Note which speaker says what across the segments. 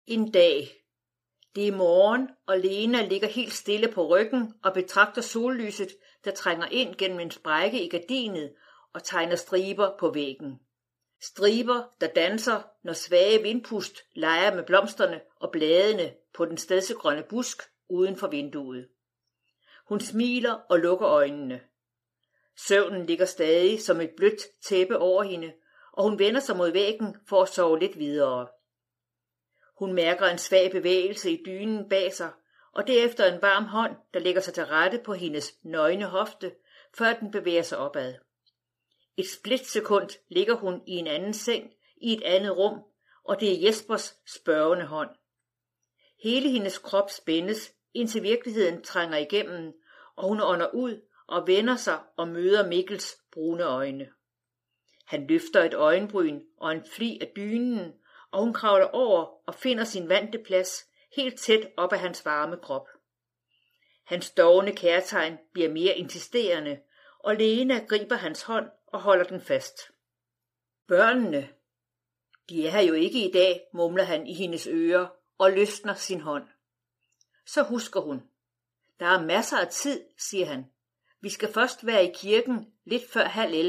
Speaker 1: En dag. Det er morgen, og Lena ligger helt stille på ryggen og betragter sollyset, der trænger ind gennem en sprække i gardinet og tegner striber på væggen. Striber, der danser, når svage vindpust leger med blomsterne og bladene på den stedsegrønne busk uden for vinduet. Hun smiler og lukker øjnene. Søvnen ligger stadig som et blødt tæppe over hende, og hun vender sig mod væggen for at sove lidt videre. Hun mærker en svag bevægelse i dynen bag sig, og derefter en varm hånd, der lægger sig til rette på hendes nøgne hofte, før den bevæger sig opad. Et splitsekund ligger hun i en anden seng i et andet rum, og det er Jespers spørgende hånd. Hele hendes krop spændes, indtil virkeligheden trænger igennem, og hun ånder ud og vender sig og møder Mikkels brune øjne. Han løfter et øjenbryn og en flig af dynen, og hun kravler over og finder sin vante plads helt tæt op ad hans varme krop. Hans dovne kærtegn bliver mere insisterende, og Lena griber hans hånd og holder den fast. Børnene, de er her jo ikke i dag, mumler han i hendes ører og løsner sin hånd. Så husker hun. Der er masser af tid, siger han. Vi skal først være i kirken lidt før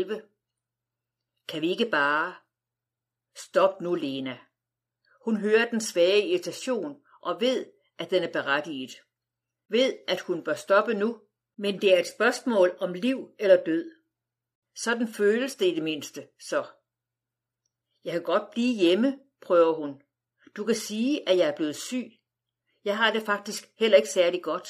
Speaker 1: 10:30. Kan vi ikke bare? Stop nu, Lena. Hun hører den svage irritation og ved, at den er berettiget. Ved, at hun bør stoppe nu, men det er et spørgsmål om liv eller død. Sådan føles det i det mindste, så. Jeg kan godt blive hjemme, prøver hun. Du kan sige, at jeg er blevet syg. Jeg har det faktisk heller ikke særlig godt.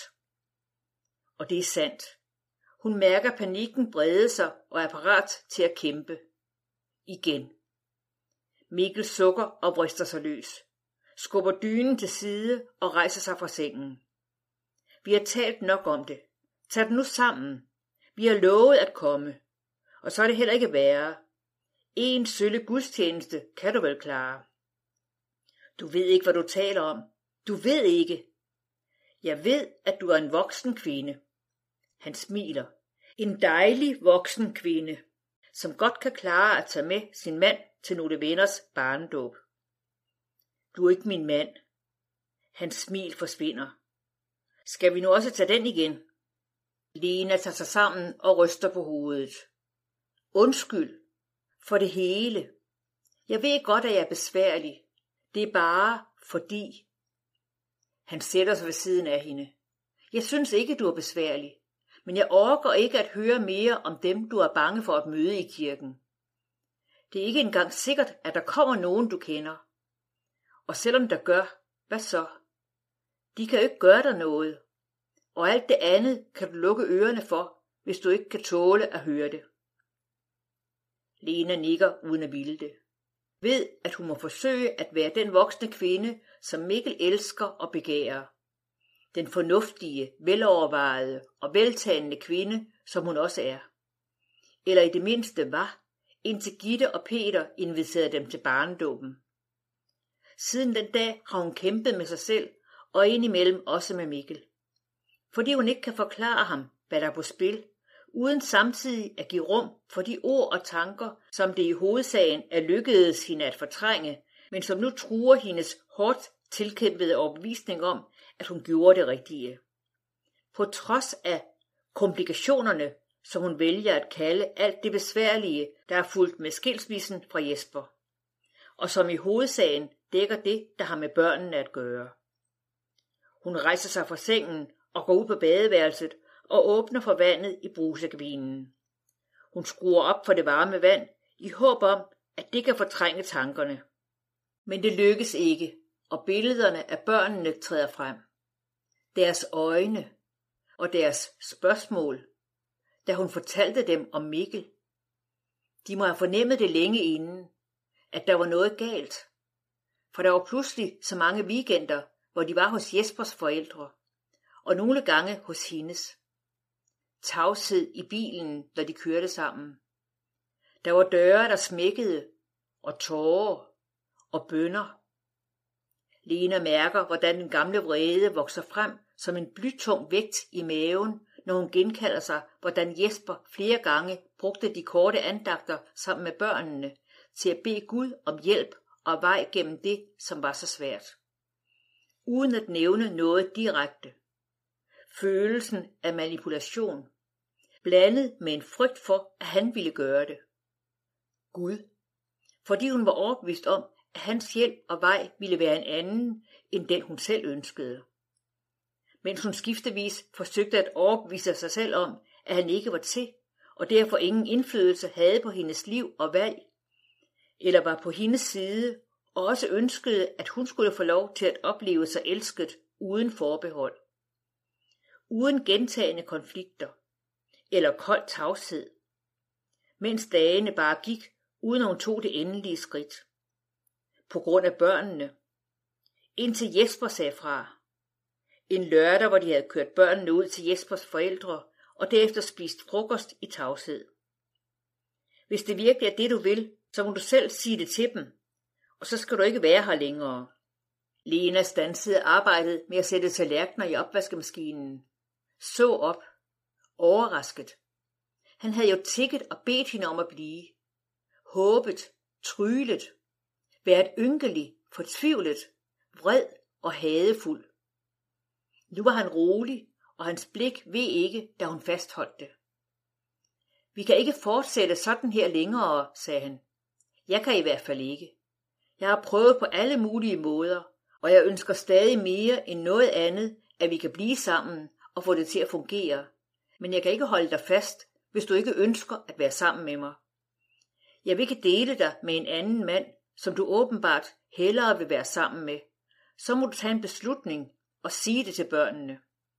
Speaker 1: Og det er sandt. Hun mærker panikken brede sig og er parat til at kæmpe. Igen. Mikkel sukker og vrister sig løs, skubber dynen til side og rejser sig fra sengen. Vi har talt nok om det. Tag den nu sammen. Vi har lovet at komme. Og så er det heller ikke værre. En sølle gudstjeneste kan du vel klare. Du ved ikke, hvad du taler om. Du ved ikke. Jeg ved, at du er en voksen kvinde. Han smiler. En dejlig voksen kvinde, som godt kan klare at tage med sin mand til nogle venners barnedåb. Du er ikke min mand. Hans smil forsvinder. Skal vi nu også tage den igen? Lena tager sig sammen og ryster på hovedet. Undskyld for det hele. Jeg ved godt, at jeg er besværlig. Det er bare fordi. Han sætter sig ved siden af hende. Jeg synes ikke, du er besværlig, men jeg orker ikke at høre mere om dem, du er bange for at møde i kirken. Det er ikke engang sikkert, at der kommer nogen, du kender. Og selvom der gør, hvad så? De kan jo ikke gøre dig noget. Og alt det andet kan du lukke ørerne for, hvis du ikke kan tåle at høre det. Lena nikker uden at ville det. Ved, at hun må forsøge at være den voksne kvinde, som Mikkel elsker og begærer. Den fornuftige, velovervejede og veltalende kvinde, som hun også er. Eller i det mindste var, indtil Gitte og Peter inviterede dem til barnedåben. Siden den dag har hun kæmpet med sig selv, og indimellem også med Mikkel. Fordi hun ikke kan forklare ham, hvad der er på spil, uden samtidig at give rum for de ord og tanker, som det i hovedsagen er lykkedes hende at fortrænge, men som nu truer hendes hårdt tilkæmpede overbevisning om, at hun gjorde det rigtige. På trods af komplikationerne, som hun vælger at kalde alt det besværlige, der er fulgt med skilsmissen fra Jesper, og som i hovedsagen dækker det, der har med børnene at gøre. Hun rejser sig fra sengen og går ud på badeværelset og åbner for vandet i brusekabinen. Hun skruer op for det varme vand i håb om, at det kan fortrænge tankerne. Men det lykkes ikke, og billederne af børnene træder frem. Deres øjne og deres spørgsmål, da hun fortalte dem om Mikkel. De må have fornemmet det længe inden, at der var noget galt. For der var pludselig så mange weekender, hvor de var hos Jespers forældre, og nogle gange hos hendes. Tavshed i bilen, da de kørte sammen. Der var døre, der smækkede, og tårer og bønner. Lena mærker, hvordan den gamle vrede vokser frem som en blytung vægt i maven, når hun genkalder sig, hvordan Jesper flere gange brugte de korte andagter sammen med børnene til at bede Gud om hjælp og vej gennem det, som var så svært. uden at nævne noget direkte. Følelsen af manipulation, blandet med en frygt for, at han ville gøre det. Gud, fordi hun var overbevist om, at hans hjælp og vej ville være en anden, end den hun selv ønskede. Mens hun skiftevis forsøgte at overbevise sig selv om, at han ikke var til, og derfor ingen indflydelse havde på hendes liv og valg, eller var på hendes side, og også ønskede, at hun skulle få lov til at opleve sig elsket uden forbehold. Uden gentagne konflikter, eller kold tavshed, mens dagene bare gik, uden hun tog det endelige skridt. På grund af børnene. Indtil Jesper sagde fra. En lørdag, hvor de havde kørt børnene ud til Jespers forældre, og derefter spist frokost i tavshed. Hvis det virkelig er det, du vil, så må du selv sige det til dem, og så skal du ikke være her længere. Lena standsede arbejdet med at sætte tallerkener i opvaskemaskinen. Så op. Overrasket. Han havde jo tikket og bedt hende om at blive. Håbet, trylet, været ynkelig, fortvivlet, vred og hadefuld. Nu var han rolig, og hans blik ved ikke, da hun fastholdt det. Vi kan ikke fortsætte sådan her længere, sagde han. Jeg kan i hvert fald ikke. Jeg har prøvet på alle mulige måder, og jeg ønsker stadig mere end noget andet, at vi kan blive sammen og få det til at fungere. Men jeg kan ikke holde dig fast, hvis du ikke ønsker at være sammen med mig. Jeg vil ikke dele dig med en anden mand, som du åbenbart hellere vil være sammen med. Så må du tage en beslutning og sige det til børnene.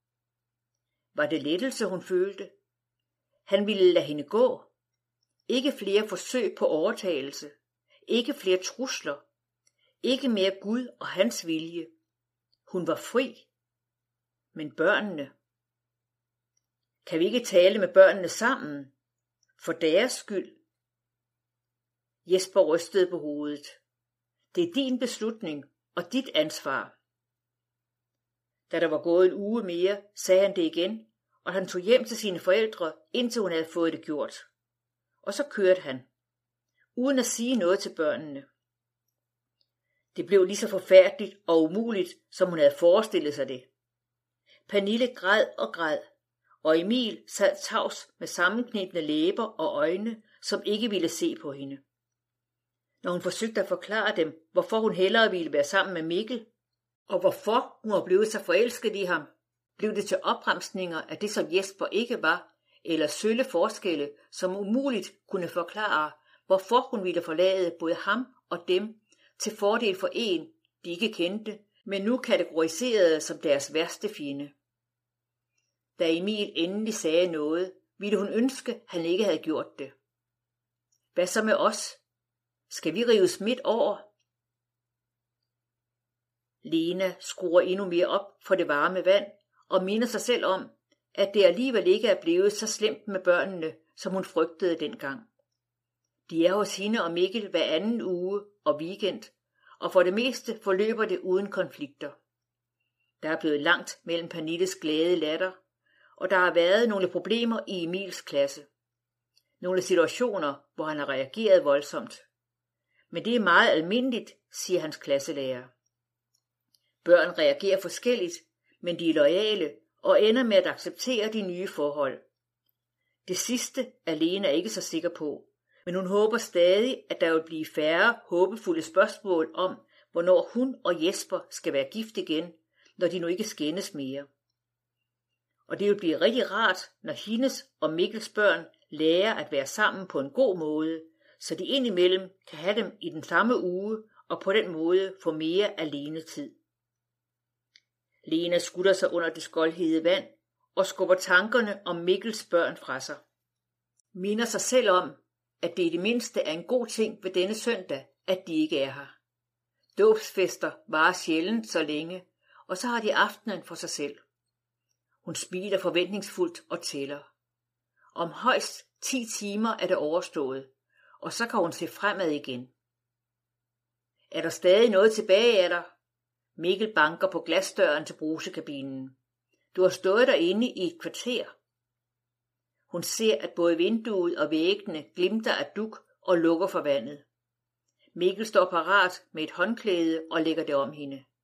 Speaker 1: Var det lettelse, hun følte? Han ville lade hende gå. Ikke flere forsøg på overtagelse. Ikke flere trusler. Ikke mere Gud og hans vilje. Hun var fri. Men børnene? Kan vi ikke tale med børnene sammen? For deres skyld? Jesper rystede på hovedet. Det er din beslutning og dit ansvar. Da der var gået en uge mere, sagde han det igen, og han tog hjem til sine forældre, indtil hun havde fået det gjort. Og så kørte han, uden at sige noget til børnene. Det blev lige så forfærdeligt og umuligt, som hun havde forestillet sig det. Pernille græd og græd, og Emil sad tavs med sammenknebne læber og øjne, som ikke ville se på hende. Når hun forsøgte at forklare dem, hvorfor hun hellere ville være sammen med Mikkel, og hvorfor hun var blevet så forelsket i ham, blev det til opremsninger af det, som Jesper ikke var, eller sølle forskelle, som umuligt kunne forklare, hvorfor hun ville forlade både ham og dem til fordel for en, de ikke kendte, men nu kategoriserede som deres værste fjende. Da Emil endelig sagde noget, ville hun ønske, han ikke havde gjort det. Hvad så med os? Skal vi rives midt over? Lena skruer endnu mere op for det varme vand og minder sig selv om, at det alligevel ikke er blevet så slemt med børnene, som hun frygtede dengang. De er hos hende og Mikkel hver anden uge og weekend, og for det meste forløber det uden konflikter. Der er blevet langt mellem Pernilles glade latter, og der har været nogle problemer i Emils klasse. Nogle situationer, hvor han har reageret voldsomt. Men det er meget almindeligt, siger hans klasselærer. Børn reagerer forskelligt, men de er loyale og ender med at acceptere de nye forhold. Det sidste er Lena ikke så sikker på, men hun håber stadig, at der vil blive færre håbefulde spørgsmål om, hvornår hun og Jesper skal være gift igen, når de nu ikke skændes mere. Og det vil blive rigtig rart, når hendes og Mikkels børn lærer at være sammen på en god måde, så de indimellem kan have dem i den samme uge og på den måde få mere alenetid. Lena skutter sig under det skoldhede vand og skubber tankerne om Mikkels børn fra sig. Minder sig selv om, at det i det mindste er en god ting ved denne søndag, at de ikke er her. Dåbsfester varer sjældent så længe, og så har de aftenen for sig selv. Hun smiler forventningsfuldt og tæller. Om højst 10 timer er det overstået, og så kan hun se fremad igen. Er der stadig noget tilbage af dig? Mikkel banker på glasdøren til brusekabinen. Du har stået derinde i et kvarter. Hun ser, at både vinduet og væggene glimter af dug og lukker for vandet. Mikkel står parat med et håndklæde og lægger det om hende.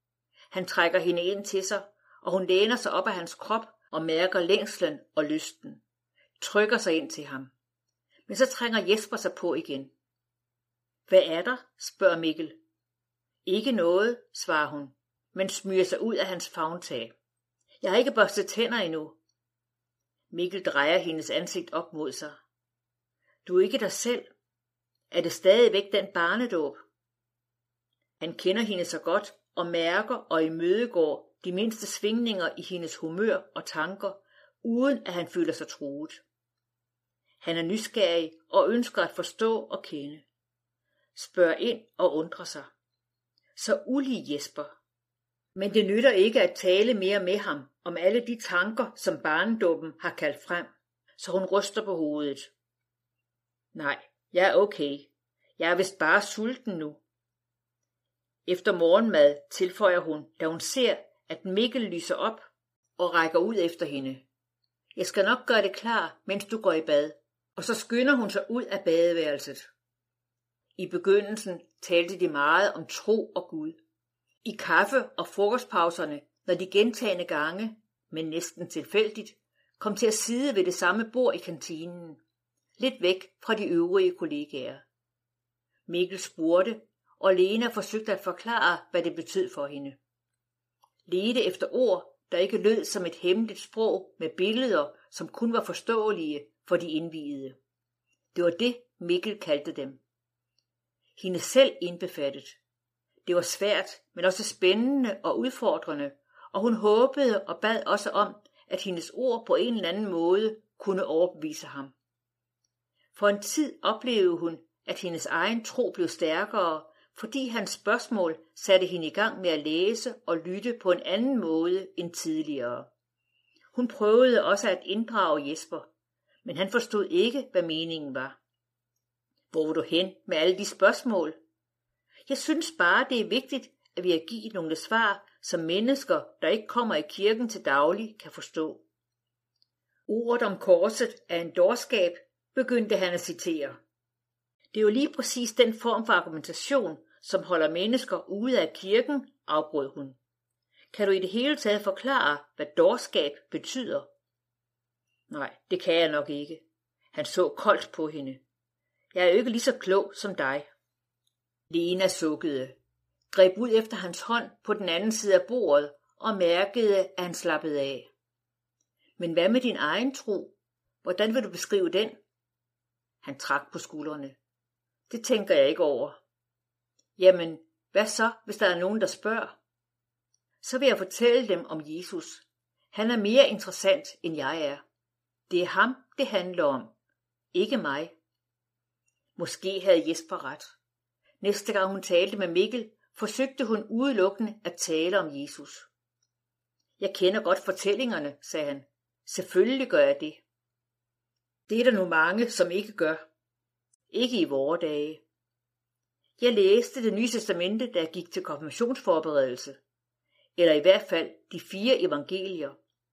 Speaker 1: Han trækker hende ind til sig, og hun læner sig op af hans krop og mærker længslen og lysten. Trykker sig ind til ham. Men så trænger Jesper sig på igen. Hvad er der? Spørger Mikkel. Ikke noget, svarer hun, men smyger sig ud af hans favntag. Jeg har ikke børstet tænder endnu. Mikkel drejer hendes ansigt op mod sig. Du er ikke dig selv. Er det stadigvæk den barnedåb? Han kender hende så godt og mærker og imødegår de mindste svingninger i hendes humør og tanker, uden at han føler sig truet. Han er nysgerrig og ønsker at forstå og kende. Spørger ind og undrer sig. Så ulig Jesper. Men det nytter ikke at tale mere med ham om alle de tanker, som barnedåben har kaldt frem, så hun ryster på hovedet. Nej, jeg er okay. Jeg er vist bare sulten nu. Efter morgenmad tilføjer hun, da hun ser, at Mikkel lyser op og rækker ud efter hende. Jeg skal nok gøre det klar, mens du går i bad. Og så skynder hun sig ud af badeværelset. I begyndelsen talte de meget om tro og Gud. I kaffe- og frokostpauserne, når de gentagne gange, men næsten tilfældigt, kom til at sidde ved det samme bord i kantinen, lidt væk fra de øvrige kollegaer. Mikkel spurgte, og Lena forsøgte at forklare, hvad det betød for hende. Ledte efter ord, der ikke lød som et hemmeligt sprog med billeder, som kun var forståelige for de indviede. Det var det, Mikkel kaldte dem. Hende selv indbefattet. Det var svært, men også spændende og udfordrende, og hun håbede og bad også om, at hendes ord på en eller anden måde kunne overbevise ham. For en tid oplevede hun, at hendes egen tro blev stærkere, fordi hans spørgsmål satte hende i gang med at læse og lytte på en anden måde end tidligere. Hun prøvede også at inddrage Jesper, men han forstod ikke, hvad meningen var. Hvor vil du hen med alle de spørgsmål? Jeg synes bare, det er vigtigt, at vi har givet nogle svar, som mennesker, der ikke kommer i kirken til daglig, kan forstå. Ordet om korset er en dårskab, begyndte han at citere. Det er jo lige præcis den form for argumentation, som holder mennesker ude af kirken, afbrød hun. Kan du i det hele taget forklare, hvad dårskab betyder? Nej, det kan jeg nok ikke. Han så koldt på hende. Jeg er jo ikke lige så klog som dig. Lena sukkede, greb ud efter hans hånd på den anden side af bordet og mærkede, at han slappede af. Men hvad med din egen tro? Hvordan vil du beskrive den? Han trak på skuldrene. Det tænker jeg ikke over. Jamen, hvad så, hvis der er nogen, der spørger? Så vil jeg fortælle dem om Jesus. Han er mere interessant, end jeg er. Det er ham, det handler om. Ikke mig. Måske havde Jesper ret. Næste gang hun talte med Mikkel, forsøgte hun udelukkende at tale om Jesus. Jeg kender godt fortællingerne, sagde han. Selvfølgelig gør jeg det. Det er der nu mange, som ikke gør. Ikke i vore dage. Jeg læste Det Nye Testamente, da jeg gik til konfirmationsforberedelse. Eller i hvert fald de 4 evangelier.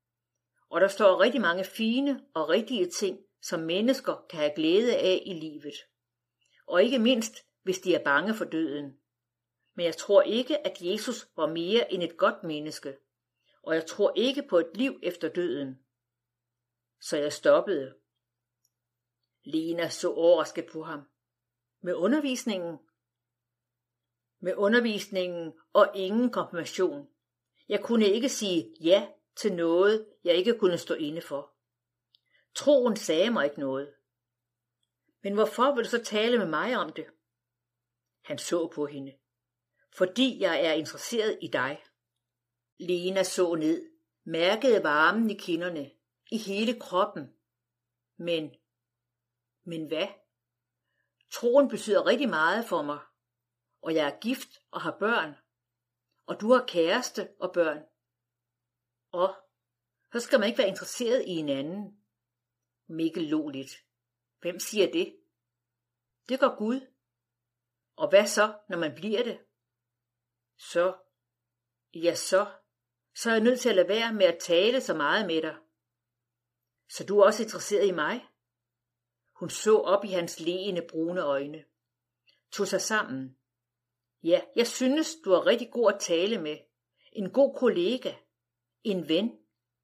Speaker 1: Og der står rigtig mange fine og rigtige ting, som mennesker kan have glæde af i livet. Og ikke mindst, hvis de er bange for døden. Men jeg tror ikke, at Jesus var mere end et godt menneske. Og jeg tror ikke på et liv efter døden. Så jeg stoppede. Lena så overrasket på ham. Med undervisningen? Med undervisningen og ingen konfirmation. Jeg kunne ikke sige ja til noget, jeg ikke kunne stå inde for. Troen sagde mig ikke noget. Men hvorfor vil du så tale med mig om det? Han så på hende. Fordi jeg er interesseret i dig. Lena så ned, mærkede varmen i kinderne, i hele kroppen. Men hvad? Troen betyder rigtig meget for mig, og jeg er gift og har børn, og du har kæreste og børn. Og så skal man ikke være interesseret i en anden. Mikkel lå lidt. Hvem siger det? Det gør Gud. Og hvad så, når man bliver det? Så er jeg nødt til at lade være med at tale så meget med dig. Så du er også interesseret i mig? Hun så op i hans leende brune øjne. Tog sig sammen. Ja, jeg synes, du er rigtig god at tale med. en god kollega, en ven.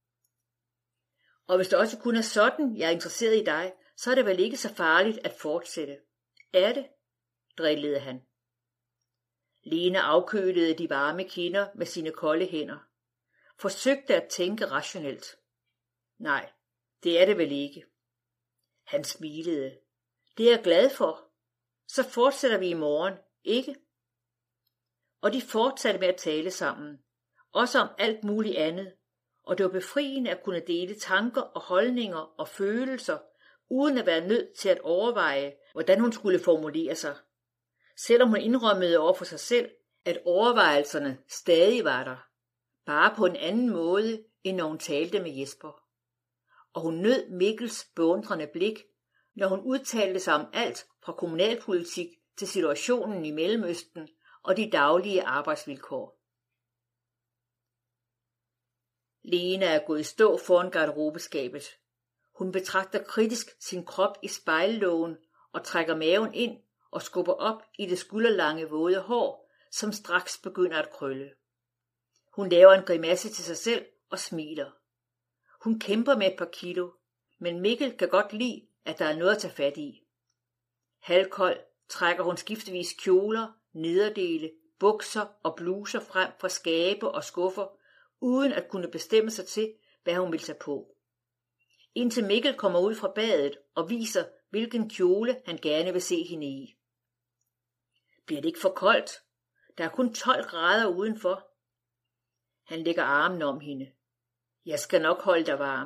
Speaker 1: Og hvis det også kun er sådan, jeg er interesseret i dig, så er det vel ikke så farligt at fortsætte. Er det? Drillede han. Lena afkølede de varme kinder med sine kolde hænder. Forsøgte at tænke rationelt. Nej, det er det vel ikke. Han smilede. Det er jeg glad for. Så fortsætter vi i morgen, ikke? Og de fortsatte med at tale sammen. Også om alt muligt andet. Og det var befriende at kunne dele tanker og holdninger og følelser, uden at være nødt til at overveje, hvordan hun skulle formulere sig. Selvom hun indrømmede over for sig selv, at overvejelserne stadig var der, bare på en anden måde, end når hun talte med Jesper. Og hun nød Mikkels beundrende blik, når hun udtalte sig om alt fra kommunalpolitik til situationen i Mellemøsten og de daglige arbejdsvilkår. Lena er gået i stå foran garderobeskabet. Hun betragter kritisk sin krop i spejllågen og trækker maven ind og skubber op i det skulderlange våde hår, som straks begynder at krølle. Hun laver en grimasse til sig selv og smiler. Hun kæmper med et par kilo, men Mikkel kan godt lide, at der er noget at tage fat i. Halvkold trækker hun skiftevis kjoler, nederdele, bukser og bluser frem fra skabe og skuffer, uden at kunne bestemme sig til, hvad hun vil tage på. Indtil Mikkel kommer ud fra badet og viser, hvilken kjole han gerne vil se hende i. Bliver det ikke for koldt? Der er kun 12 grader udenfor. Han lægger armen om hende. Jeg skal nok holde dig varm.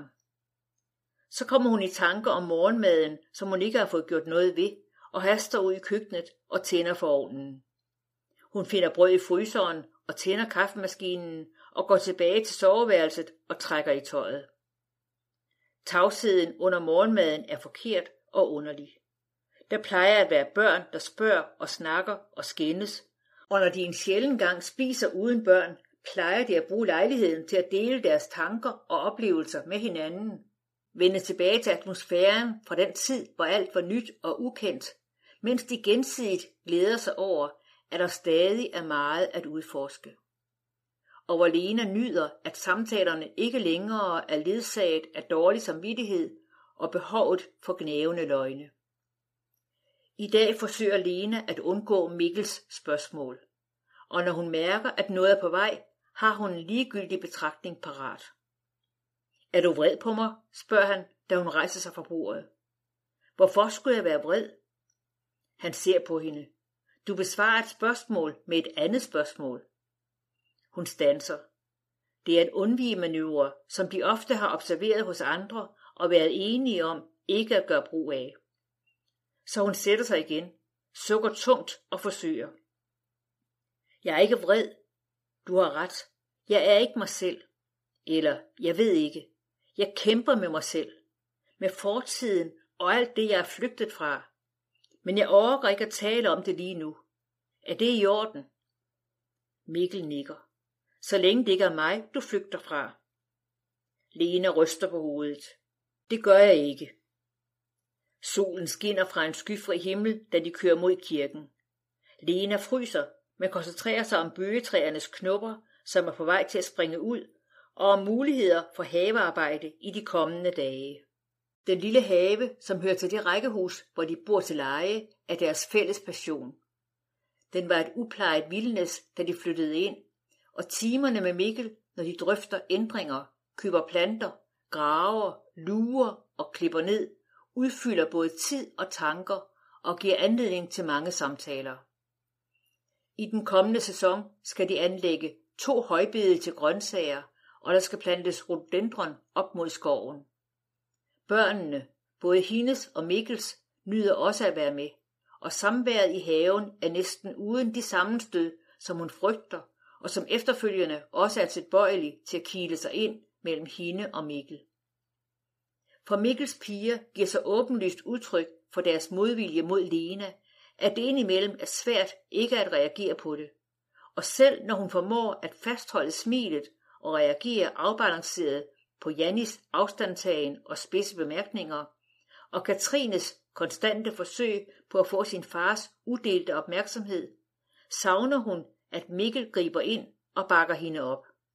Speaker 1: Så kommer hun i tanker om morgenmaden, som hun ikke har fået gjort noget ved, og haster ud i køkkenet og tænder for ovnen. Hun finder brød i fryseren og tænder kaffemaskinen og går tilbage til soveværelset og trækker i tøjet. Tavsheden under morgenmaden er forkert og underlig. Der plejer at være børn, der spørger og snakker og skændes, og når de en sjælden gang spiser uden børn, plejer de at bruge lejligheden til at dele deres tanker og oplevelser med hinanden. Vende tilbage til atmosfæren fra den tid, hvor alt var nyt og ukendt, mens de gensidigt glæder sig over, at der stadig er meget at udforske. Og hvor Lena nyder, at samtalerne ikke længere er ledsaget af dårlig samvittighed og behovet for gnævende løgne. I dag forsøger Lena at undgå Mikkels spørgsmål, og når hun mærker, at noget er på vej, har hun en ligegyldig betragtning parat. Er du vred på mig? Spørger han, da hun rejser sig fra bordet. Hvorfor skulle jeg være vred? Han ser på hende. Du besvarer et spørgsmål med et andet spørgsmål. Hun standser. Det er en undvigemanøvre, som de ofte har observeret hos andre og været enige om ikke at gøre brug af. Så hun sætter sig igen, sukker tungt og forsøger. Jeg er ikke vred. Du har ret. Jeg er ikke mig selv. Eller, jeg ved ikke. Jeg kæmper med mig selv. Med fortiden og alt det, jeg er flygtet fra. Men jeg orker ikke at tale om det lige nu. Er det i orden? Mikkel nikker. Så længe det ikke er mig, du flygter fra. Lena ryster på hovedet. Det gør jeg ikke. Solen skinner fra en skyfri himmel, da de kører mod kirken. Lena fryser, men koncentrerer sig om bøgetræernes knopper, som er på vej til at springe ud, og om muligheder for havearbejde i de kommende dage. Den lille have, som hører til det rækkehus, hvor de bor til leje, er deres fælles passion. Den var et uplejet vildnis, da de flyttede ind, og timerne med Mikkel, når de drøfter ændringer, køber planter, graver, lurer og klipper ned, udfylder både tid og tanker og giver anledning til mange samtaler. I den kommende sæson skal de anlægge 2 højbede til grøntsager, og der skal plantes rhododendron op mod skoven. Børnene, både hendes og Mikkels, nyder også at være med, og samværet i haven er næsten uden de sammenstød, som hun frygter, og som efterfølgende også er tilbøjelig til at kile sig ind mellem hende og Mikkel. For Mikkels piger giver så åbenlyst udtryk for deres modvilje mod Lena, at det indimellem er svært ikke at reagere på det. Og selv når hun formår at fastholde smilet og reagere afbalanceret på Jannis afstandtagen og spidse bemærkninger, og Katrines konstante forsøg på at få sin fars udelte opmærksomhed, savner hun, at Mikkel griber ind og bakker hende op.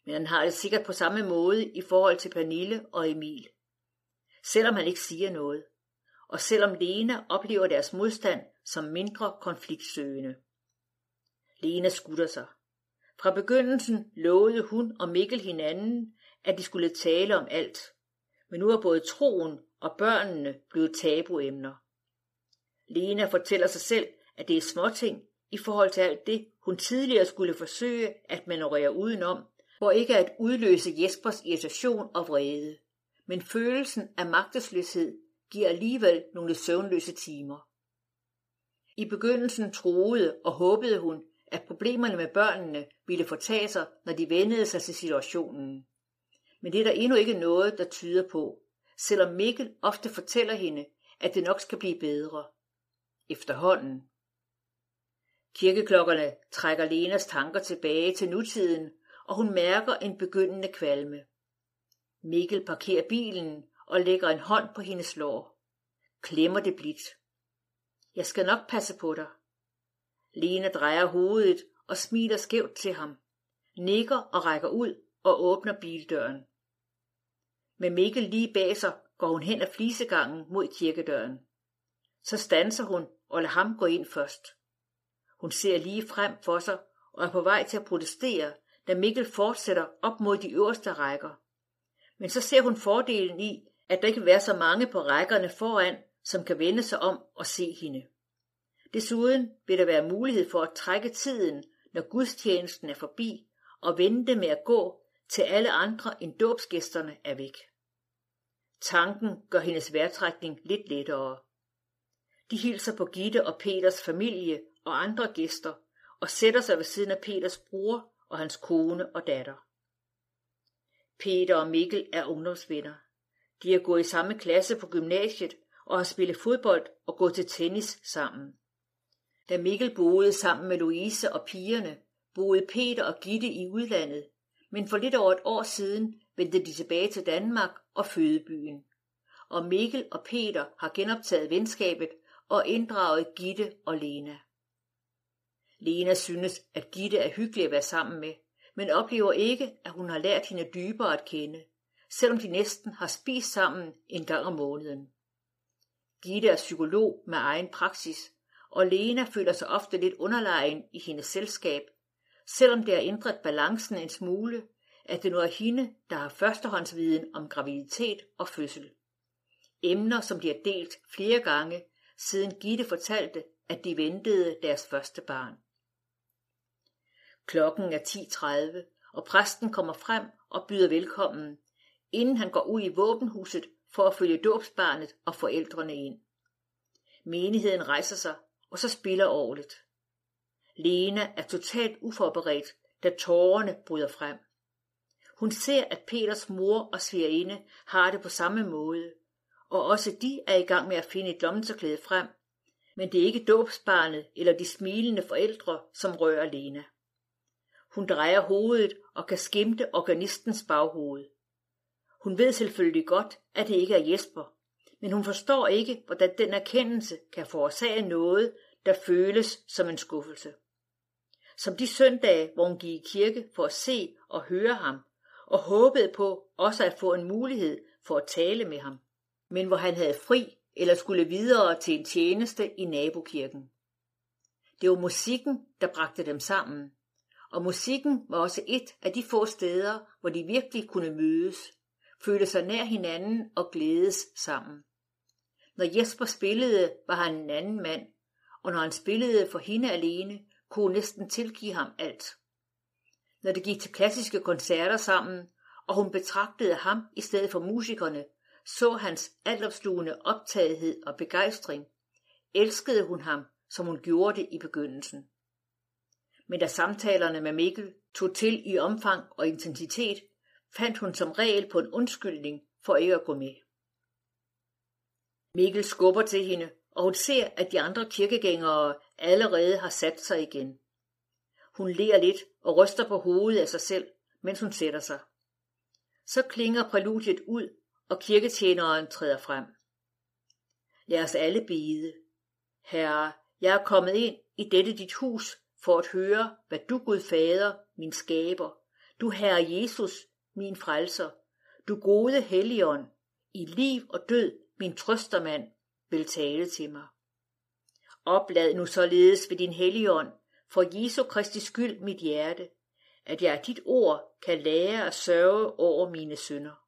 Speaker 1: Men han har det sikkert på samme måde i forhold til Pernille og Emil. Selvom han ikke siger noget, og selvom Lena oplever deres modstand som mindre konfliktsøgende. Lena skutter sig. Fra begyndelsen lovede hun og Mikkel hinanden, at de skulle tale om alt. Men nu er både troen og børnene blevet tabuemner. Lena fortæller sig selv, at det er småting i forhold til alt det, hun tidligere skulle forsøge at manøvrere udenom, for ikke at udløse Jespers irritation og vrede. Men følelsen af magtesløshed giver alligevel nogle søvnløse timer. I begyndelsen troede og håbede hun, at problemerne med børnene ville fortage sig, når de vendede sig til situationen. Men det er der endnu ikke noget, der tyder på, selvom Mikkel ofte fortæller hende, at det nok skal blive bedre. Efterhånden. Kirkeklokkerne trækker Lenas tanker tilbage til nutiden, og hun mærker en begyndende kvalme. Mikkel parkerer bilen og lægger en hånd på hendes lår. Klemmer det blidt. Jeg skal nok passe på dig. Lena drejer hovedet og smiler skævt til ham, nikker og rækker ud og åbner bildøren. Med Mikkel lige bag sig går hun hen ad flisegangen mod kirkedøren. Så standser hun og lader ham gå ind først. Hun ser lige frem for sig og er på vej til at protestere, da Mikkel fortsætter op mod de øverste rækker. Men så ser hun fordelen i, at der ikke vil være så mange på rækkerne foran, som kan vende sig om og se hende. Desuden vil der være mulighed for at trække tiden, når gudstjenesten er forbi, og vente med at gå, til alle andre end dåbsgæsterne er væk. Tanken gør hendes vejrtrækning lidt lettere. De hilser på Gitte og Peters familie og andre gæster, og sætter sig ved siden af Peters bror og hans kone og datter. Peter og Mikkel er ungdomsvenner. De har gået i samme klasse på gymnasiet og har spillet fodbold og gået til tennis sammen. Da Mikkel boede sammen med Louise og pigerne, boede Peter og Gitte i udlandet, men for lidt over et år siden vendte de tilbage til Danmark og fødebyen. Og Mikkel og Peter har genoptaget venskabet og inddraget Gitte og Lena. Lena synes, at Gitte er hyggelig at være sammen med, men oplever ikke, at hun har lært hende dybere at kende, selvom de næsten har spist sammen en gang om måneden. Gitte er psykolog med egen praksis, og Lena føler sig ofte lidt underlegen i hendes selskab, selvom det har ændret balancen en smule, at det nu er hende, der har førstehåndsviden om graviditet og fødsel. Emner, som de har delt flere gange, siden Gitte fortalte, at de ventede deres første barn. Klokken er 10:30, og præsten kommer frem og byder velkommen, inden han går ud i våbenhuset for at følge dåbsbarnet og forældrene ind. Menigheden rejser sig, og så spiller orglet. Lena er totalt uforberedt, da tårerne bryder frem. Hun ser, at Peters mor og svigerinde har det på samme måde, og også de er i gang med at finde et lommetørklæde frem, men det er ikke dåbsbarnet eller de smilende forældre, som rører Lena. Hun drejer hovedet og kan skimte organistens baghoved. Hun ved selvfølgelig godt, at det ikke er Jesper, men hun forstår ikke, hvordan den erkendelse kan forårsage noget, der føles som en skuffelse. Som de søndage, hvor hun gik i kirke for at se og høre ham, og håbede på også at få en mulighed for at tale med ham, men hvor han havde fri eller skulle videre til en tjeneste i nabokirken. Det var musikken, der bragte dem sammen, og musikken var også et af de få steder, hvor de virkelig kunne mødes, føle sig nær hinanden og glædes sammen. Når Jesper spillede, var han en anden mand, og når han spillede for hende alene, kunne hun næsten tilgive ham alt. Når det gik til klassiske koncerter sammen, og hun betragtede ham i stedet for musikerne, så hans altopslugende optagethed og begejstring, elskede hun ham, som hun gjorde det i begyndelsen. Men da samtalerne med Mikkel tog til i omfang og intensitet, fandt hun som regel på en undskyldning for ikke at gå med. Mikkel skubber til hende, og hun ser, at de andre kirkegængere allerede har sat sig igen. Hun ler lidt og ryster på hovedet af sig selv, mens hun sætter sig. Så klinger præludiet ud, og kirketjeneren træder frem. Lad os alle bede. Herre, jeg er kommet ind i dette dit hus for at høre, hvad du, Gud Fader, min skaber, Du Herre Jesus, min frelser, du gode Helligånd, i liv og død, min trøstermand, vil tale til mig. Oplad nu således ved din Helligånd, for Jesu Kristi skyld mit hjerte, at jeg af dit ord kan lære at sørge over mine synder.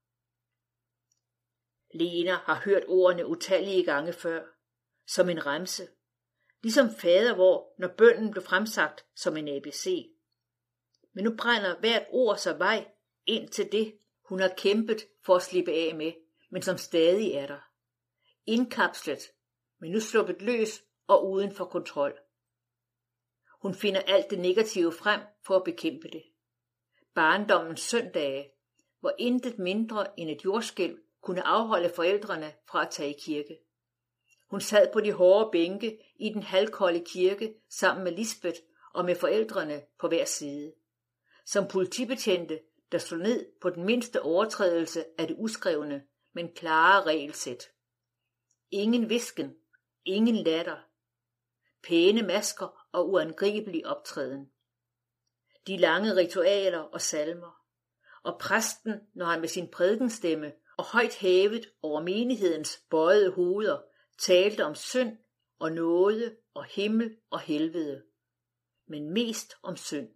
Speaker 1: Lena har hørt ordene utallige gange før, som en remse, ligesom fader vor, når bønnen blev fremsagt som en ABC. Men nu brænder hvert ord sig vej ind til det, hun har kæmpet for at slippe af med, men som stadig er der. Indkapslet, men nu sluppet løs og uden for kontrol. Hun finder alt det negative frem for at bekæmpe det. Barndommens søndage, hvor intet mindre end et jordskælv kunne afholde forældrene fra at tage i kirke. Hun sad på de hårde bænke i den halvkolde kirke sammen med Lisbeth og med forældrene på hver side. Som politibetjente, der slog ned på den mindste overtrædelse af det uskrevne, men klare regelsæt. Ingen hvisken, ingen latter, pæne masker og uangribelig optræden. De lange ritualer og salmer, og præsten, når han med sin prædikenstemme og højt hævet over menighedens bøjede hoveder, talte om synd og nåde og himmel og helvede, men mest om synd.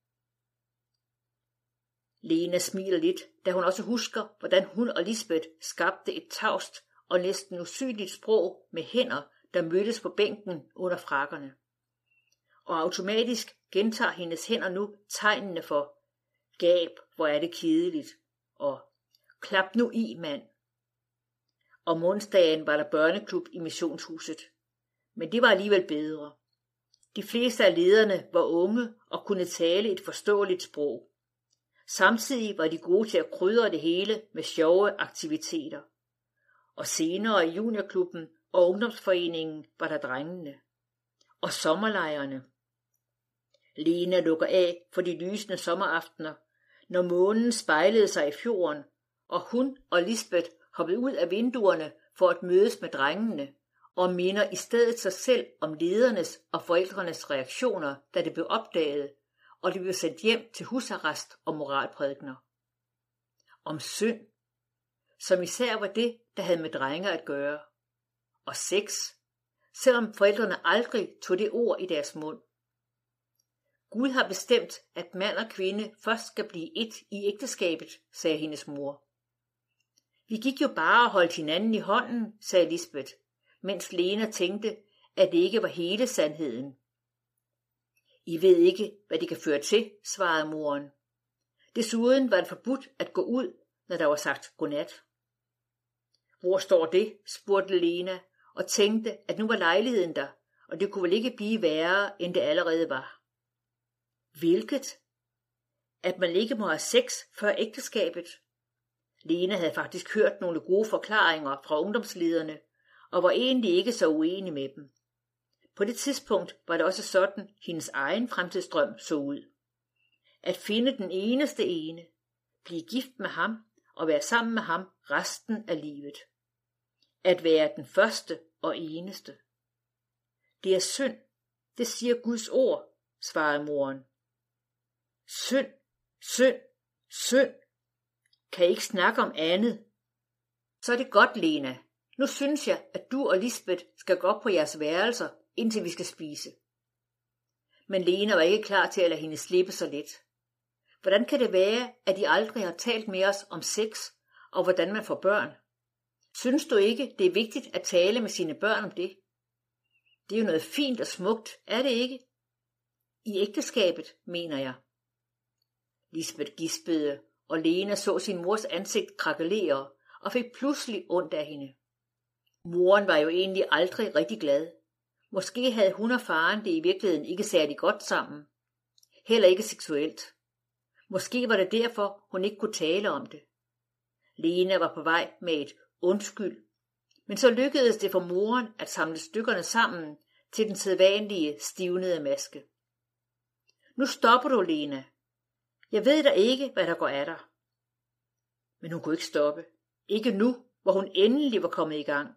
Speaker 1: Lena smiler lidt, da hun også husker, hvordan hun og Lisbeth skabte et tavst og næsten usynligt sprog med hænder, der mødtes på bænken under frakkerne. Og automatisk gentager hendes hænder nu tegnene for gab, hvor er det kedeligt, og klap nu i, mand. Om onsdagen var der børneklub i missionshuset, men det var alligevel bedre. De fleste af lederne var unge og kunne tale et forståeligt sprog. Samtidig var de gode til at krydre det hele med sjove aktiviteter. Og senere i juniorklubben og ungdomsforeningen var der drengene. Og sommerlejrene. Lena lukker af for de lysende sommeraftener, når månen spejlede sig i fjorden, og hun og Lisbeth hoppede ud af vinduerne for at mødes med drengene, og minder i stedet sig selv om ledernes og forældrenes reaktioner, da det blev opdaget, og de blev sendt hjem til husarrest og moralprædikener. Om synd, som især var det, der havde med drenge at gøre. Og sex, selvom forældrene aldrig tog det ord i deres mund. Gud har bestemt, at mand og kvinde først skal blive ét i ægteskabet, sagde hendes mor. Vi gik jo bare og holdt hinanden i hånden, sagde Lisbeth, mens Lena tænkte, at det ikke var hele sandheden. I ved ikke, hvad det kan føre til, svarede moren. Desuden var det forbudt at gå ud, når der var sagt godnat. Hvor står det, spurgte Lena, og tænkte, at nu var lejligheden der, og det kunne vel ikke blive værre, end det allerede var. Hvilket? At man ikke må have sex før ægteskabet. Lena havde faktisk hørt nogle gode forklaringer fra ungdomslederne, og var egentlig ikke så uenig med dem. På det tidspunkt var det også sådan, hendes egen fremtidsdrøm så ud. At finde den eneste ene, blive gift med ham og være sammen med ham resten af livet. At være den første og eneste. Det er synd, det siger Guds ord, svarede moren. Synd, synd, synd. Kan I ikke snakke om andet? Så er det godt, Lena. Nu synes jeg, at du og Lisbeth skal gå op på jeres værelser, indtil vi skal spise. Men Lena var ikke klar til at lade hende slippe så let. Hvordan kan det være, at I aldrig har talt med os om sex og hvordan man får børn? Synes du ikke, det er vigtigt at tale med sine børn om det? Det er jo noget fint og smukt, er det ikke? I ægteskabet, mener jeg. Lisbeth gispede, og Lena så sin mors ansigt krakelere og fik pludselig ondt af hende. Moren var jo egentlig aldrig rigtig glad. Måske havde hun og faren det i virkeligheden ikke særlig godt sammen. Heller ikke seksuelt. Måske var det derfor, hun ikke kunne tale om det. Lena var på vej med et undskyld, men så lykkedes det for moren at samle stykkerne sammen til den sædvanlige stivnede maske. Nu stopper du, Lena. Jeg ved da ikke, hvad der går af dig. Men hun kunne ikke stoppe. Ikke nu, hvor hun endelig var kommet i gang.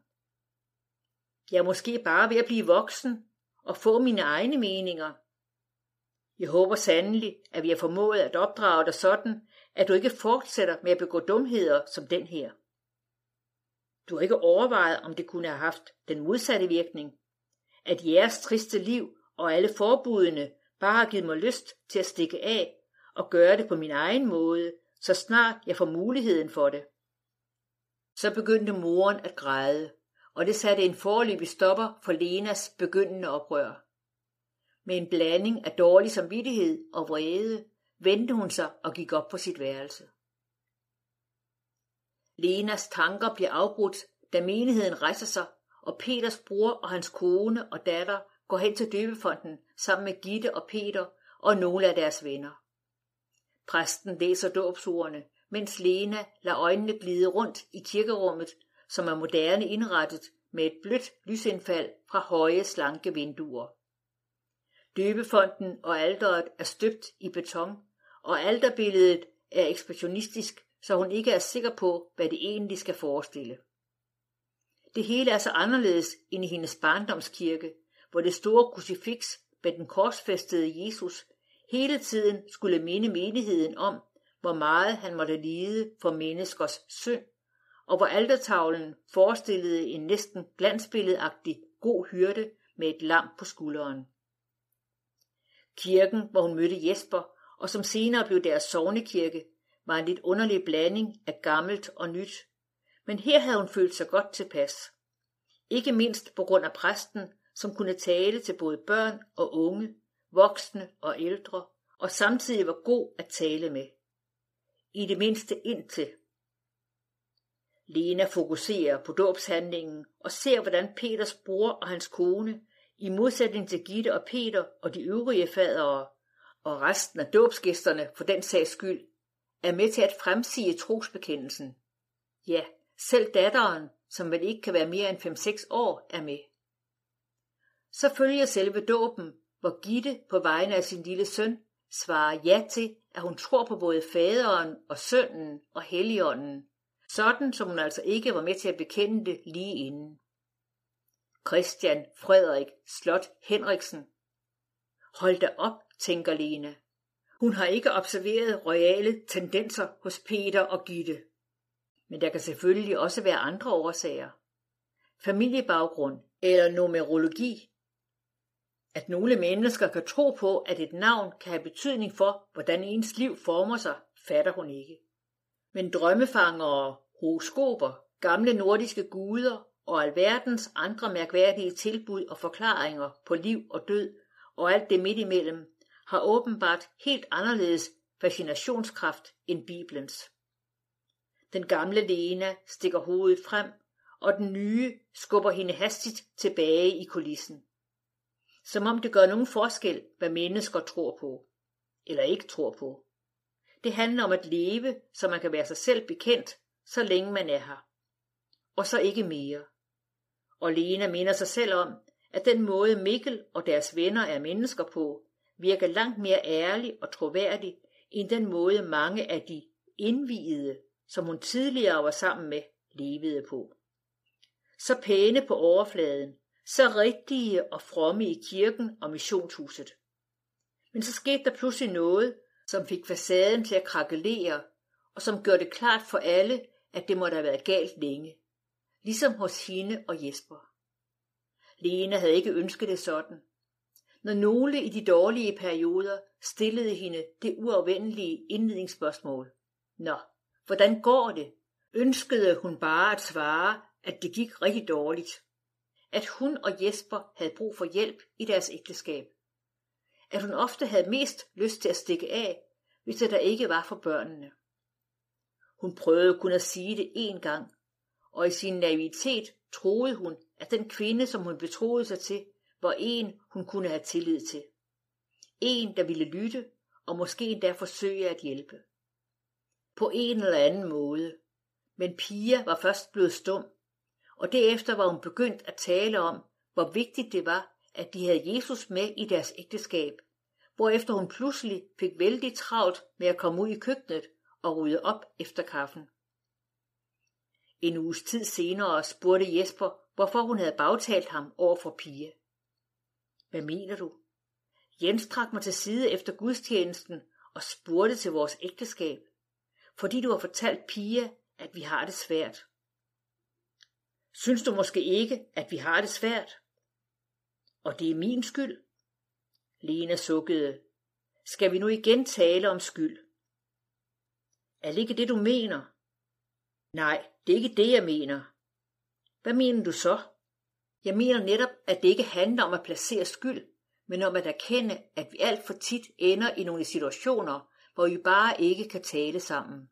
Speaker 1: Jeg er måske bare ved at blive voksen og få mine egne meninger. Jeg håber sandelig, at vi har formået at opdrage dig sådan, at du ikke fortsætter med at begå dumheder som den her. Du har ikke overvejet, om det kunne have haft den modsatte virkning, at jeres triste liv og alle forbudene bare har givet mig lyst til at stikke af og gøre det på min egen måde, så snart jeg får muligheden for det. Så begyndte moren at græde, og det satte en foreløbig stopper for Lenas begyndende oprør. Med en blanding af dårlig samvittighed og vrede vendte hun sig og gik op på sit værelse. Lenas tanker bliver afbrudt, da menigheden rejser sig, og Peters bror og hans kone og datter går hen til døbefonten sammen med Gitte og Peter og nogle af deres venner. Præsten læser dåbsordene, mens Lena lader øjnene glide rundt i kirkerummet, som er moderne indrettet med et blødt lysindfald fra høje, slanke vinduer. Døbefonten og alteret er støbt i beton, og alterbilledet er ekspressionistisk, så hun ikke er sikker på, hvad det egentlig skal forestille. Det hele er så anderledes end i hendes barndomskirke, hvor det store krucifiks med den korsfæstede Jesus hele tiden skulle minde menigheden om, hvor meget han måtte lide for menneskers synd, og hvor altertavlen forestillede en næsten glansbilledagtig god hyrde med et lam på skulderen. Kirken, hvor hun mødte Jesper, og som senere blev deres sognekirke, var en lidt underlig blanding af gammelt og nyt, men her havde hun følt sig godt tilpas. Ikke mindst på grund af præsten, som kunne tale til både børn og unge, voksne og ældre, og samtidig var god at tale med. I det mindste indtil. Lena fokuserer på dåbshandlingen og ser, hvordan Peters bror og hans kone, i modsætning til Gitte og Peter og de øvrige fadere, og resten af dåbsgæsterne for den sags skyld, er med til at fremsige trosbekendelsen. Ja, selv datteren, som vel ikke kan være mere end 5-6 år, er med. Så følger selve dåben, hvor Gitte på vegne af sin lille søn svarer ja til, at hun tror på både faderen og sønnen og helligånden, sådan som hun altså ikke var med til at bekende det lige inden. Christian Frederik Slot Henriksen. Hold da op, tænker Lena. Hun har ikke observeret royale tendenser hos Peter og Gitte. Men der kan selvfølgelig også være andre årsager. Familiebaggrund eller numerologi. At nogle mennesker kan tro på, at et navn kan have betydning for, hvordan ens liv former sig, fatter hun ikke. Men drømmefangere, horoskoper, gamle nordiske guder og alverdens andre mærkværdige tilbud og forklaringer på liv og død og alt det midt imellem, har åbenbart helt anderledes fascinationskraft end Bibelens. Den gamle Lena stikker hovedet frem, og den nye skubber hende hastigt tilbage i kulissen. Som om det gør nogen forskel, hvad mennesker tror på, eller ikke tror på. Det handler om at leve, så man kan være sig selv bekendt, så længe man er her. Og så ikke mere. Og Lena minder sig selv om, at den måde Mikkel og deres venner er mennesker på, virker langt mere ærlig og troværdig, end den måde mange af de indviede, som hun tidligere var sammen med, levede på. Så pæne på overfladen, så rigtige og fromme i kirken og missionshuset. Men så skete der pludselig noget, som fik facaden til at krakelere, og som gjorde det klart for alle, at det måtte have været galt længe. Ligesom hos hende og Jesper. Lena havde ikke ønsket det sådan. Når nogle i de dårlige perioder stillede hende det uafvendelige indledningsspørgsmål. Nå, hvordan går det? Ønskede hun bare at svare, at det gik rigtig dårligt. At hun og Jesper havde brug for hjælp i deres ægteskab. At hun ofte havde mest lyst til at stikke af, hvis det der ikke var for børnene. Hun prøvede kun at sige det én gang, og i sin naivitet troede hun, at den kvinde, som hun betroede sig til, var en, hun kunne have tillid til. En, der ville lytte, og måske endda forsøge at hjælpe. På en eller anden måde. Men Pia var først blevet stum, og derefter var hun begyndt at tale om, hvor vigtigt det var, at de havde Jesus med i deres ægteskab, hvorefter hun pludselig fik vældig travlt med at komme ud i køkkenet og rydde op efter kaffen. En uges tid senere spurgte Jesper, hvorfor hun havde bagtalt ham over for Pia. Hvad mener du? Jens trak mig til side efter gudstjenesten og spurgte til vores ægteskab, fordi du har fortalt Pia, at vi har det svært. Synes du måske ikke, at vi har det svært? Og det er min skyld? Lena sukkede. Skal vi nu igen tale om skyld? Er det ikke det, du mener? Nej, det er ikke det, jeg mener. Hvad mener du så? Jeg mener netop, at det ikke handler om at placere skyld, men om at erkende, at vi alt for tit ender i nogle situationer, hvor vi bare ikke kan tale sammen.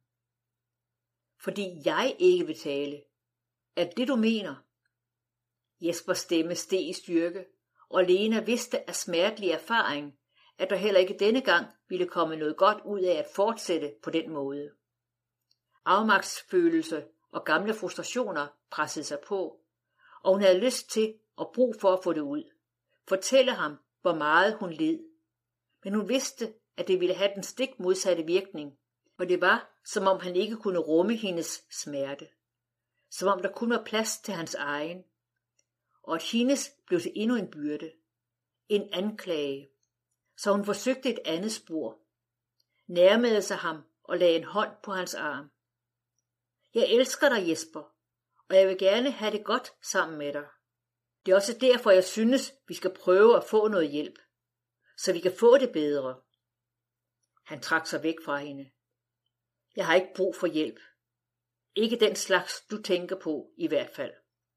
Speaker 1: Fordi jeg ikke vil tale. Er det det, du mener? Jespers stemme steg i styrke, og Lena vidste af smertelig erfaring, at der heller ikke denne gang ville komme noget godt ud af at fortsætte på den måde. Afmagtsfølelse og gamle frustrationer pressede sig på, og hun havde lyst til og brug for at få det ud. Fortælle ham, hvor meget hun led. Men hun vidste, at det ville have den stik modsatte virkning, og det var, som om han ikke kunne rumme hendes smerte. Som om der kun var plads til hans egen, og at hendes blev til endnu en byrde, en anklage. Så hun forsøgte et andet spor, nærmede sig ham og lagde en hånd på hans arm. Jeg elsker dig, Jesper, og jeg vil gerne have det godt sammen med dig. Det er også derfor, jeg synes, vi skal prøve at få noget hjælp, så vi kan få det bedre. Han trak sig væk fra hende. Jeg har ikke brug for hjælp. Ikke den slags, du tænker på, i hvert fald.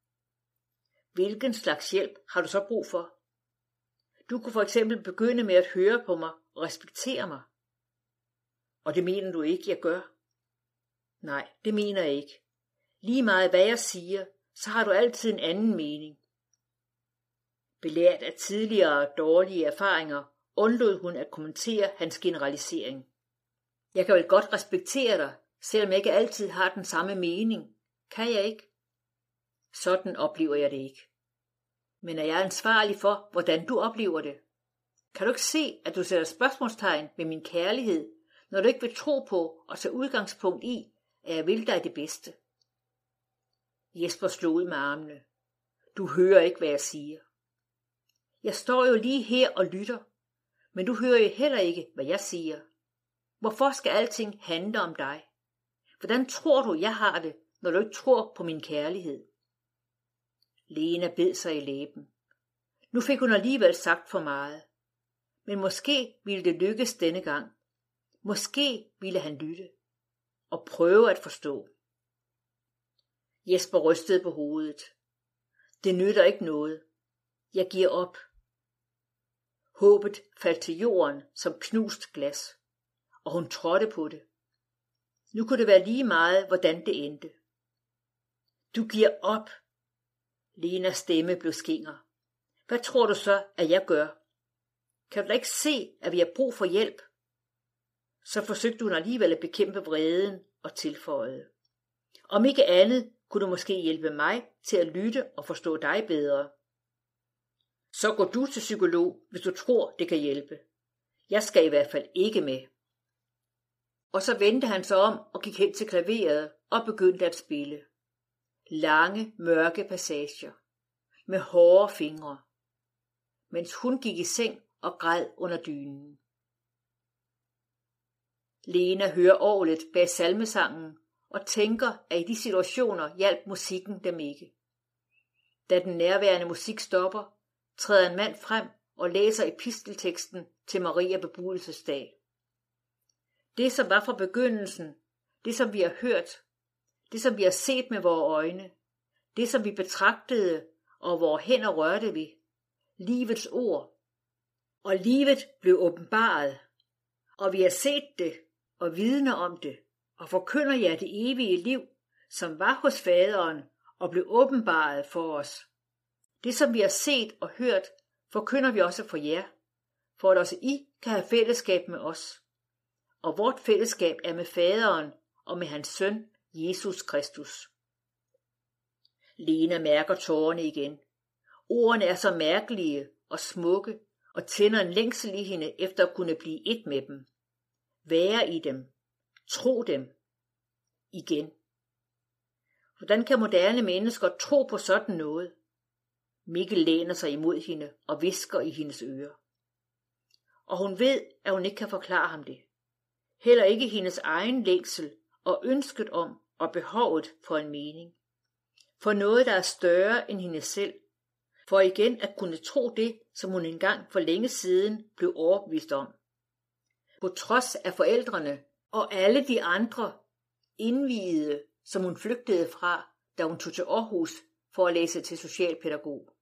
Speaker 1: Hvilken slags hjælp har du så brug for? Du kunne for eksempel begynde med at høre på mig og respektere mig. Og det mener du ikke, jeg gør? Nej, det mener jeg ikke. Lige meget hvad jeg siger, så har du altid en anden mening. Belært af tidligere dårlige erfaringer, undlod hun at kommentere hans generalisering. Jeg kan vel godt respektere dig, selvom jeg ikke altid har den samme mening. Kan jeg ikke? Sådan oplever jeg det ikke. Men er jeg ansvarlig for, hvordan du oplever det? Kan du ikke se, at du sætter spørgsmålstegn ved min kærlighed, når du ikke vil tro på og tage udgangspunkt i, at jeg vil dig det bedste? Jesper slog ud med armene. Du hører ikke, hvad jeg siger. Jeg står jo lige her og lytter, men du hører jo heller ikke, hvad jeg siger. Hvorfor skal alting handle om dig? Hvordan tror du, jeg har det, når du ikke tror på min kærlighed? Lena bed sig i læben. Nu fik hun alligevel sagt for meget. Men måske ville det lykkes denne gang. Måske ville han lytte og prøve at forstå. Jesper rystede på hovedet. Det nytter ikke noget. Jeg giver op. Håbet faldt til jorden som knust glas, og hun trådte på det. Nu kunne det være lige meget, hvordan det endte. Du giver op. Lenas stemme blev skinger. Hvad tror du så, at jeg gør? Kan du da ikke se, at vi har brug for hjælp? Så forsøgte hun alligevel at bekæmpe vreden og tilføjede. Om ikke andet, kunne du måske hjælpe mig til at lytte og forstå dig bedre. Så går du til psykolog, hvis du tror, det kan hjælpe. Jeg skal i hvert fald ikke med. Og så vendte han sig om og gik hen til klaveret og begyndte at spille. Lange, mørke passager med hårde fingre, mens hun gik i seng og græd under dynen. Lena hører orglet bag salmesangen og tænker, at i de situationer hjalp musikken dem ikke. Da den nærværende musik stopper, træder en mand frem og læser epistelteksten til Maria bebudelsesdag. Det, som var fra begyndelsen, det, som vi har hørt, det, som vi har set med vores øjne, det, som vi betragtede, og hvor hænder rørte vi, livets ord. Og livet blev åbenbaret, og vi har set det og vidner om det, og forkynder jer det evige liv, som var hos faderen og blev åbenbaret for os. Det, som vi har set og hørt, forkynder vi også for jer, for at også I kan have fællesskab med os. Og vort fællesskab er med faderen og med hans søn, Jesus Kristus. Lena mærker tårerne igen. Ordene er så mærkelige og smukke, og tænder en længsel i hende efter at kunne blive et med dem. Være i dem. Tro dem. Igen. Hvordan kan moderne mennesker tro på sådan noget? Mikkel læner sig imod hende og hvisker i hendes ører. og hun ved, at hun ikke kan forklare ham det. Heller ikke hendes egen længsel og ønsket om og behovet for en mening. For noget, der er større end hende selv. For igen at kunne tro det, som hun engang for længe siden blev overbevist om. På trods af forældrene og alle de andre indviede, som hun flygtede fra, da hun tog til Aarhus for at læse til socialpædagog.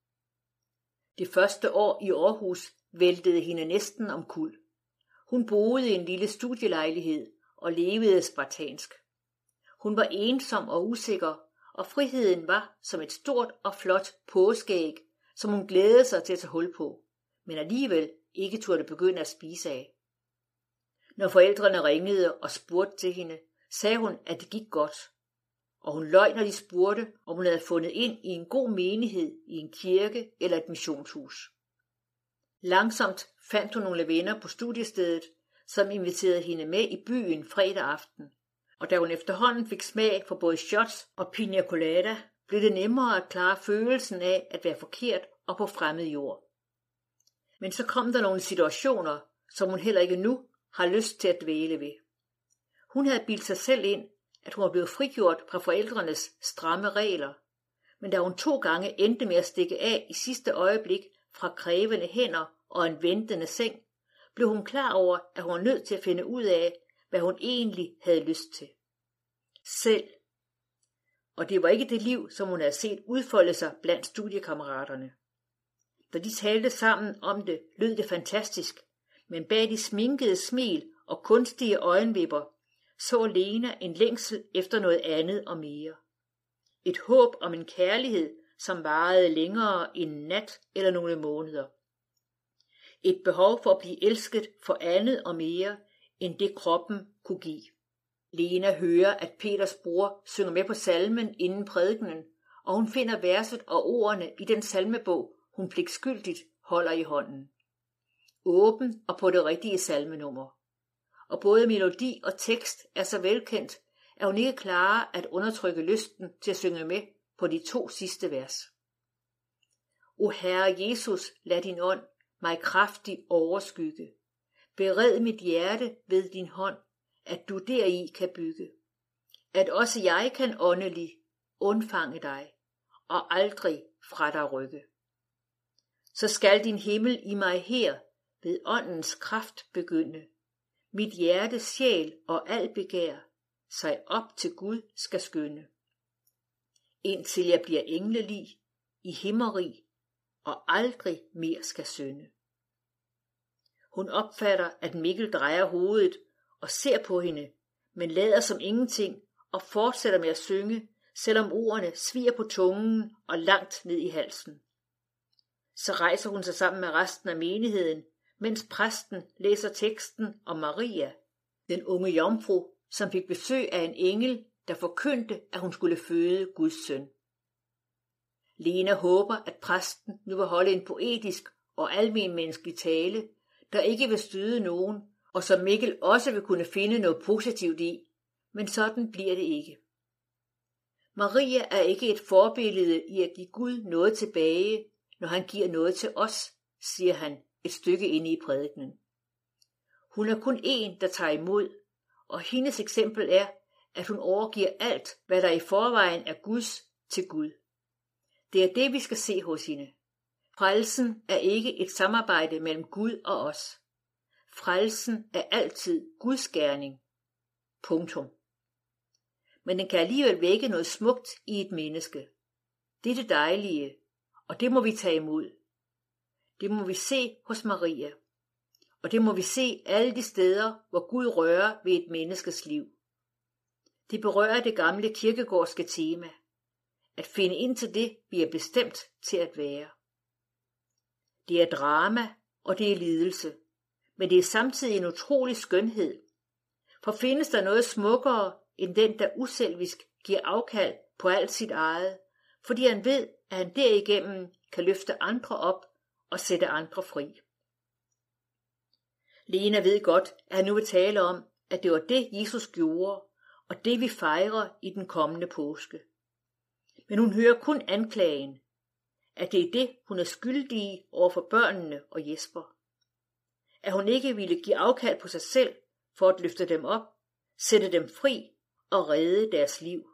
Speaker 1: Det første år i Aarhus væltede hende næsten omkuld. Hun boede i en lille studielejlighed og levede spartansk. Hun var ensom og usikker, og friheden var som et stort og flot påskeæg, som hun glædede sig til at tage hul på, men alligevel ikke turde begynde at spise af. Når forældrene ringede og spurgte til hende, sagde hun, at det gik godt, og hun løj, når de spurgte, om hun havde fundet ind i en god menighed i en kirke eller et missionshus. Langsomt fandt hun nogle venner på studiestedet, som inviterede hende med i byen fredag aften, og da hun efterhånden fik smag for både shots og pina colada, blev det nemmere at klare følelsen af at være forkert og på fremmed jord. Men så kom der nogle situationer, som hun heller ikke nu har lyst til at dvæle ved. Hun havde bildt sig selv ind, at hun var blevet frigjort fra forældrenes stramme regler, men da hun 2 gange endte med at stikke af i sidste øjeblik fra krævende hænder og en ventende seng, blev hun klar over, at hun var nødt til at finde ud af, hvad hun egentlig havde lyst til. Selv. Og det var ikke det liv, som hun havde set udfolde sig blandt studiekammeraterne. Da de talte sammen om det, lød det fantastisk, men bag de sminkede smil og kunstige øjenvipper så Lena en længsel efter noget andet og mere. Et håb om en kærlighed, som varede længere end en nat eller nogle måneder. Et behov for at blive elsket for andet og mere, end det kroppen kunne give. Lena hører, at Peters bror synger med på salmen inden prædikenen, og hun finder verset og ordene i den salmebog, hun pligtskyldigt holder i hånden. Åben og på det rigtige salmenummer. Og både melodi og tekst er så velkendt, at hun ikke klarer at undertrykke lysten til at synge med på de 2 sidste vers. O Herre Jesus, lad din ånd mig kraftigt overskygge. Bered mit hjerte ved din hånd, at du deri kan bygge. At også jeg kan åndelig undfange dig, og aldrig fra dig rykke. Så skal din himmel i mig her ved åndens kraft begynde. Mit hjerte, sjæl og al begær sig op til Gud skal skynde. Indtil jeg bliver englelig i himmerig og aldrig mere skal synde. Hun opfatter, at Mikkel drejer hovedet og ser på hende, men lader som ingenting og fortsætter med at synge, selvom ordene sviger på tungen og langt ned i halsen. Så rejser hun sig sammen med resten af menigheden, mens præsten læser teksten om Maria, den unge jomfru, som fik besøg af en engel, der forkyndte, at hun skulle føde Guds søn. Lena håber, at præsten nu vil holde en poetisk og almenmenneskelig tale, der ikke vil støde nogen, og som Mikkel også vil kunne finde noget positivt i, men sådan bliver det ikke. Maria er ikke et forbillede i at give Gud noget tilbage, når han giver noget til os, siger han et stykke inde i prædikenen. Hun er kun en, der tager imod, og hendes eksempel er, at hun overgiver alt, hvad der i forvejen er Guds, til Gud. Det er det, vi skal se hos hende. Frelsen er ikke et samarbejde mellem Gud og os. Frelsen er altid Guds gerning. Punktum. Men den kan alligevel vække noget smukt i et menneske. Det er det dejlige, og det må vi tage imod. Det må vi se hos Maria, og det må vi se alle de steder, hvor Gud rører ved et menneskes liv. Det berører det gamle kirkegårdske tema, at finde ind til det, vi er bestemt til at være. Det er drama, og det er lidelse, men det er samtidig en utrolig skønhed. For findes der noget smukkere, end den, der uselvisk giver afkald på alt sit eget, fordi han ved, at han derigennem kan løfte andre op og sætte andre fri. Lena ved godt, at han nu vil tale om, at det var det, Jesus gjorde, og det vi fejrer i den kommende påske. Men hun hører kun anklagen, at det er det, hun er skyldig i over for børnene og Jesper. at hun ikke ville give afkald på sig selv for at løfte dem op, sætte dem fri og redde deres liv.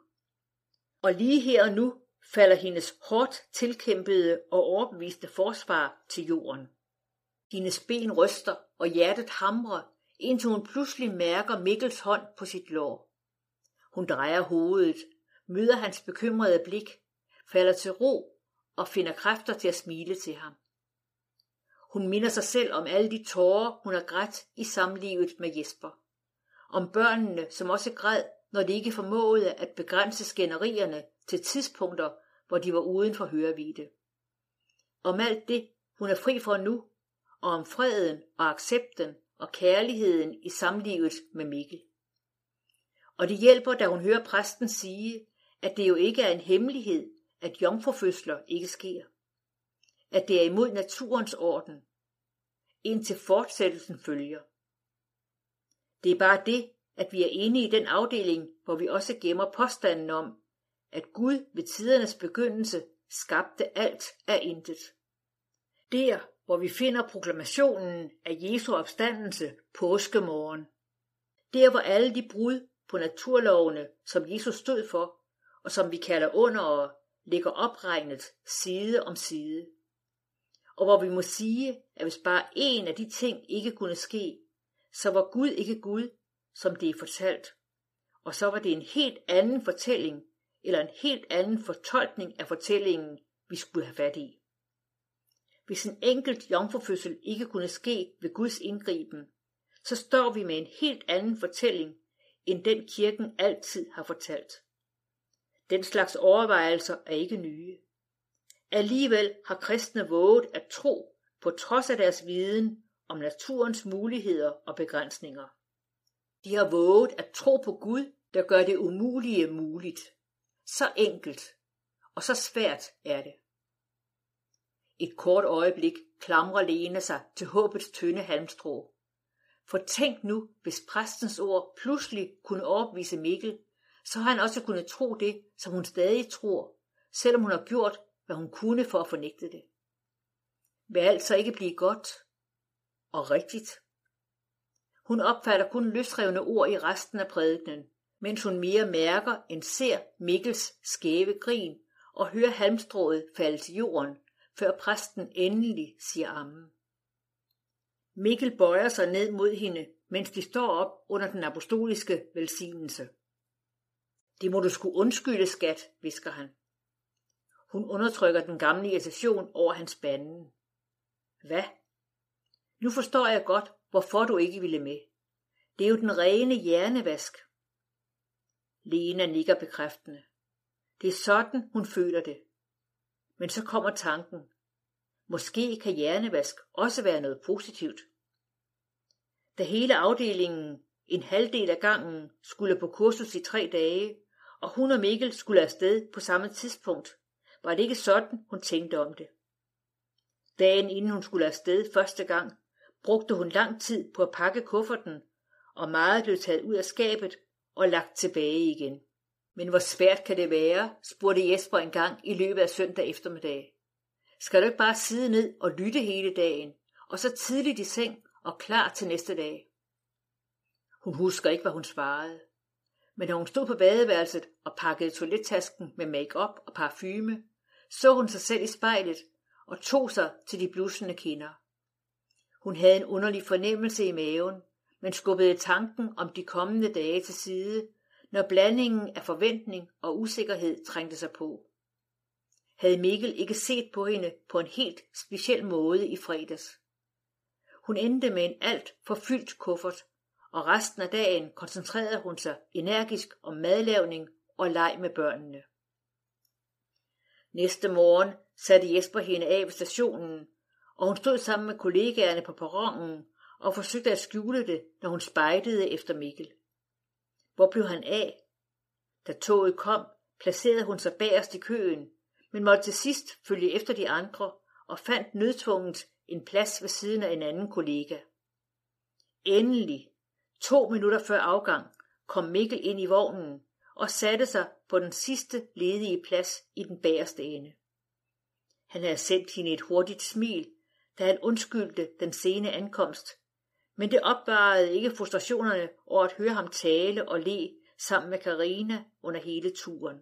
Speaker 1: Og lige her og nu falder hendes hårdt tilkæmpede og overbeviste forsvar til jorden. Hendes ben ryster, og hjertet hamrer, indtil hun pludselig mærker Mikkels hånd på sit lår. Hun drejer hovedet, møder hans bekymrede blik, falder til ro og finder kræfter til at smile til ham. Hun minder sig selv om alle de tårer, hun har grædt i samlivet med Jesper. Om børnene, som også græd, når de ikke formåede at begrænse skænderierne til tidspunkter, hvor de var uden for hørevide. Om alt det, hun er fri for nu, og om freden og accepten og kærligheden i samlivet med Mikkel. Og det hjælper, da hun hører præsten sige, at det jo ikke er en hemmelighed, at jomfrufødsler ikke sker. At det er imod naturens orden, indtil fortsættelsen følger. Det er bare det, at vi er inde i den afdeling, hvor vi også gemmer påstanden om, at Gud ved tidernes begyndelse skabte alt af intet. Der, hvor vi finder proklamationen af Jesu opstandelse påskemorgen. Der, hvor alle de brud på naturlovene, som Jesus stod for, og som vi kalder underere, ligger opregnet side om side. Og hvor vi må sige, at hvis bare en af de ting ikke kunne ske, så var Gud ikke Gud, som det er fortalt. Og så var det en helt anden fortælling, eller en helt anden fortolkning af fortællingen, vi skulle have fat i. Hvis en enkelt jomfrufødsel ikke kunne ske ved Guds indgriben, så står vi med en helt anden fortælling, end den kirken altid har fortalt. Den slags overvejelser er ikke nye. Alligevel har kristne våget at tro på trods af deres viden om naturens muligheder og begrænsninger. De har våget at tro på Gud, der gør det umulige muligt. Så enkelt og så svært er det. Et kort øjeblik klamrer Lena sig til håbets tynde halmstrå. For tænk nu, hvis præstens ord pludselig kunne overbevise Mikkel, så har han også kunnet tro det, som hun stadig tror, selvom hun har gjort, hvad hun kunne for at fornægte det. Vil altså ikke blive godt og rigtigt? Hun opfatter kun løsrevne ord i resten af prædikenen, mens hun mere mærker end ser Mikkels skæve grin og hører halmstrået falde til jorden, før præsten endelig siger amen. Mikkel bøjer sig ned mod hende, mens de står op under den apostoliske velsignelse. Det må du sgu undskylde, skat, hvisker han. Hun undertrykker den gamle irritation over hans banden. Hvad? Nu forstår jeg godt, hvorfor du ikke ville med. Det er jo den rene hjernevask. Lena nikker bekræftende. Det er sådan, hun føler det. Men så kommer tanken. Måske kan hjernevask også være noget positivt. Da hele afdelingen, en halvdel af gangen, skulle på kursus i 3 dage, og hun og Mikkel skulle afsted på samme tidspunkt, var det ikke sådan, hun tænkte om det. Dagen inden hun skulle afsted første gang, brugte hun lang tid på at pakke kufferten, og meget blev taget ud af skabet og lagt tilbage igen. Men hvor svært kan det være, spurgte Jesper engang i løbet af søndag eftermiddag. Skal du ikke bare sidde ned og lytte hele dagen, og så tidligt i seng og klar til næste dag? Hun husker ikke, hvad hun svarede. Men da hun stod på badeværelset og pakkede toilettasken med make-up og parfume, så hun sig selv i spejlet og tog sig til de blussende kinder. Hun havde en underlig fornemmelse i maven, men skubbede tanken om de kommende dage til side, når blandingen af forventning og usikkerhed trængte sig på. Havde Mikkel ikke set på hende på en helt speciel måde i fredags. Hun endte med en alt for fyldt kuffert, og resten af dagen koncentrerede hun sig energisk om madlavning og leg med børnene. Næste morgen satte Jesper hende af ved stationen, og hun stod sammen med kollegaerne på perronen og forsøgte at skjule det, når hun spejdede efter Mikkel. Hvor blev han af? Da toget kom, placerede hun sig bagerst i køen, men måtte til sidst følge efter de andre og fandt nødtvunget en plads ved siden af en anden kollega. Endelig, 2 minutter før afgang, kom Mikkel ind i vognen og satte sig på den sidste ledige plads i den bagerste ende. Han havde sendt hende et hurtigt smil, da han undskyldte den sene ankomst, Men det opvarede ikke frustrationerne over at høre ham tale og le sammen med Karina under hele turen.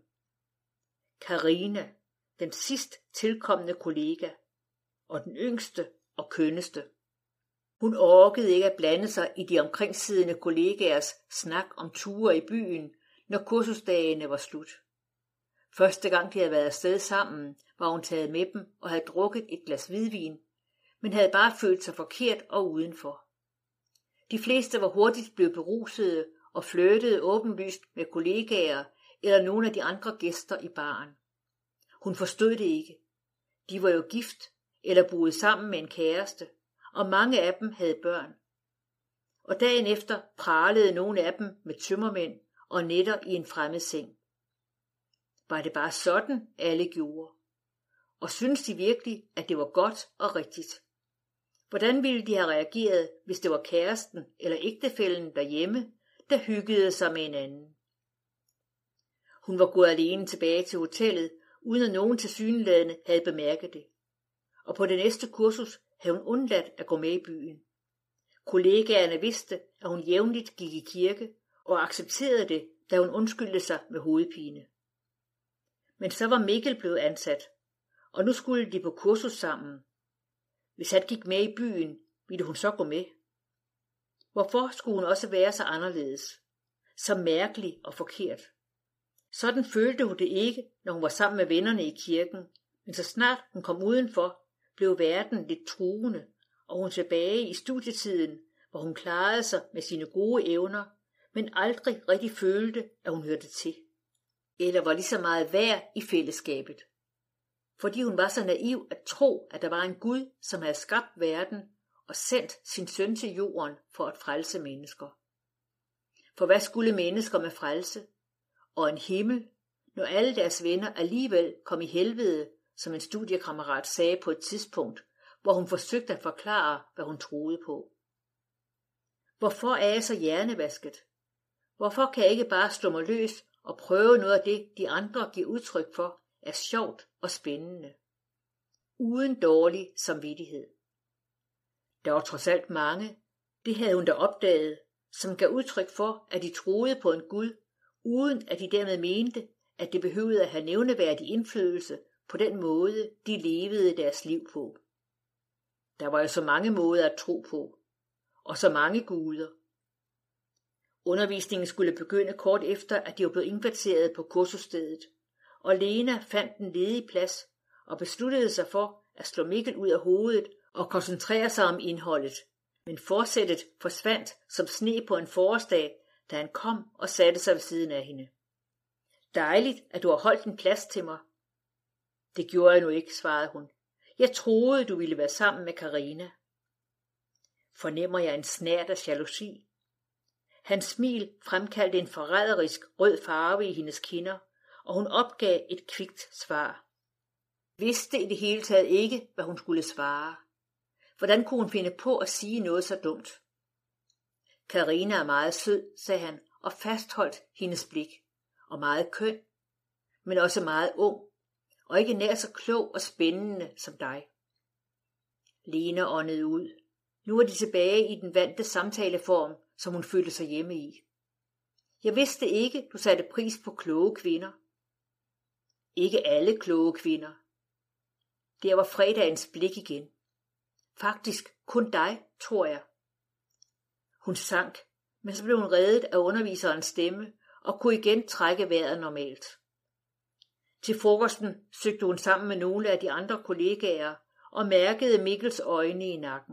Speaker 1: Karina, den sidst tilkomne kollega, og den yngste og kønneste. Hun orkede ikke at blande sig i de omkringsiddende kollegaers snak om ture i byen, når kursusdagene var slut. Første gang de havde været afsted sammen, var hun taget med dem og havde drukket et glas hvidvin, men havde bare følt sig forkert og udenfor. De fleste var hurtigt blevet berusede og flirtede åbenlyst med kollegaer eller nogle af de andre gæster i baren. Hun forstod det ikke. De var jo gift eller boede sammen med en kæreste, og mange af dem havde børn. Og dagen efter pralede nogle af dem med tømmermænd og nætter i en fremmed seng. Var det bare sådan, alle gjorde? Og syntes de virkelig, at det var godt og rigtigt? Hvordan ville de have reageret, hvis det var kæresten eller ægtefællen derhjemme, der hyggede sig med en anden? Hun var gået alene tilbage til hotellet, uden at nogen tilsyneladende havde bemærket det. Og på det næste kursus havde hun undladt at gå med i byen. Kollegaerne vidste, at hun jævnligt gik i kirke, og accepterede det, da hun undskyldte sig med hovedpine. Men så var Mikkel blevet ansat, og nu skulle de på kursus sammen. Hvis han gik med i byen, ville hun så gå med. Hvorfor skulle hun også være så anderledes? Så mærkelig og forkert. Sådan følte hun det ikke, når hun var sammen med vennerne i kirken, men så snart hun kom udenfor, blev verden lidt truende, og hun tilbage i studietiden, hvor hun klarede sig med sine gode evner, men aldrig rigtig følte, at hun hørte til. Eller var lige så meget værd i fællesskabet. Fordi hun var så naiv at tro, at der var en Gud, som havde skabt verden og sendt sin søn til jorden for at frelse mennesker. For hvad skulle mennesker med frelse? Og en himmel, når alle deres venner alligevel kom i helvede, som en studiekammerat sagde på et tidspunkt, hvor hun forsøgte at forklare, hvad hun troede på. Hvorfor er jeg så hjernevasket? Hvorfor kan jeg ikke bare slå mig løs og prøve noget af det, de andre giver udtryk for, er sjovt og spændende? Uden dårlig samvittighed. Der var trods alt mange, det havde hun da opdaget, som gav udtryk for, at de troede på en Gud, uden at de dermed mente, at det behøvede at have nævneværdig indflydelse på den måde, de levede deres liv på. Der var jo så mange måder at tro på, og så mange guder. Undervisningen skulle begynde kort efter, at de var blevet indkvarteret på kursusstedet, og Lena fandt en ledig plads og besluttede sig for at slå Mikkel ud af hovedet og koncentrere sig om indholdet. Men forsættet forsvandt som sne på en forårsdag, da han kom og satte sig ved siden af hende. Dejligt, at du har holdt en plads til mig. Det gjorde jeg nu ikke, svarede hun. Jeg troede, du ville være sammen med Karina. Fornemmer jeg en snert af jalousi? Hans smil fremkaldte en forræderisk rød farve i hendes kinder, og hun opgav et kvikt svar. Vidste i det hele taget ikke, hvad hun skulle svare. Hvordan kunne hun finde på at sige noget så dumt? Karina er meget sød, sagde han, og fastholdt hendes blik, og meget køn, men også meget ung, og ikke nær så klog og spændende som dig. Lena åndede ud. Nu var de tilbage i den vante samtaleform, som hun følte sig hjemme i. Jeg vidste ikke, du satte pris på kloge kvinder. Ikke alle kloge kvinder. Der var fredagens blik igen. Faktisk kun dig, tror jeg. Hun sank, men så blev hun reddet af underviserens stemme og kunne igen trække vejret normalt. Til frokosten søgte hun sammen med nogle af de andre kollegaer og mærkede Mikkels øjne i nakken.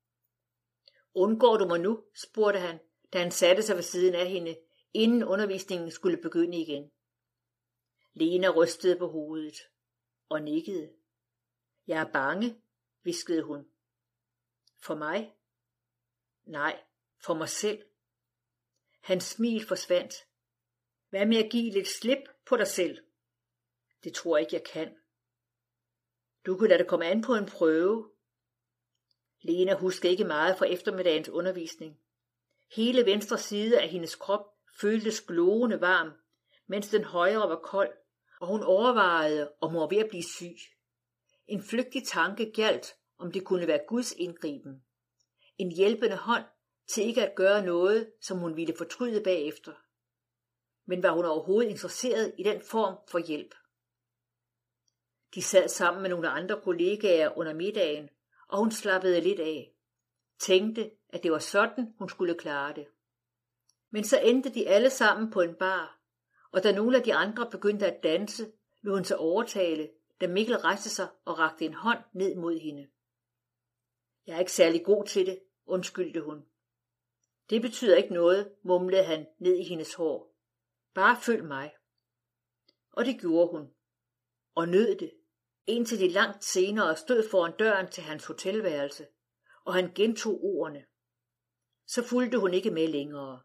Speaker 1: Undgår du mig nu? Spurgte han, da han satte sig ved siden af hende, inden undervisningen skulle begynde igen. Lena rystede på hovedet og nikkede. Jeg er bange, hviskede hun. For mig? Nej, for mig selv. Hans smil forsvandt. Hvad med at give lidt slip på dig selv? Det tror jeg ikke, jeg kan. Du kunne lade det komme an på en prøve. Lena huskede ikke meget fra eftermiddagens undervisning. Hele venstre side af hendes krop føltes glående varm, mens den højre var kold, og hun overvejede, om hun var ved at blive syg. En flygtig tanke gjaldt, om det kunne være Guds indgriben. En hjælpende hånd, til ikke at gøre noget, som hun ville fortryde bagefter. Men var hun overhovedet interesseret i den form for hjælp? De sad sammen med nogle andre kollegaer under middagen, og hun slappede lidt af. Tænkte, at det var sådan, hun skulle klare det. Men så endte de alle sammen på en bar, og da nogle af de andre begyndte at danse, lod hun sig overtale, da Mikkel rejste sig og rakte en hånd ned mod hende. Jeg er ikke særlig god til det, undskyldte hun. Det betyder ikke noget, mumlede han ned i hendes hår. Bare følg mig. Og det gjorde hun. Og nød det, indtil de langt senere stod foran døren til hans hotelværelse, og han gentog ordene. Så fulgte hun ikke med længere.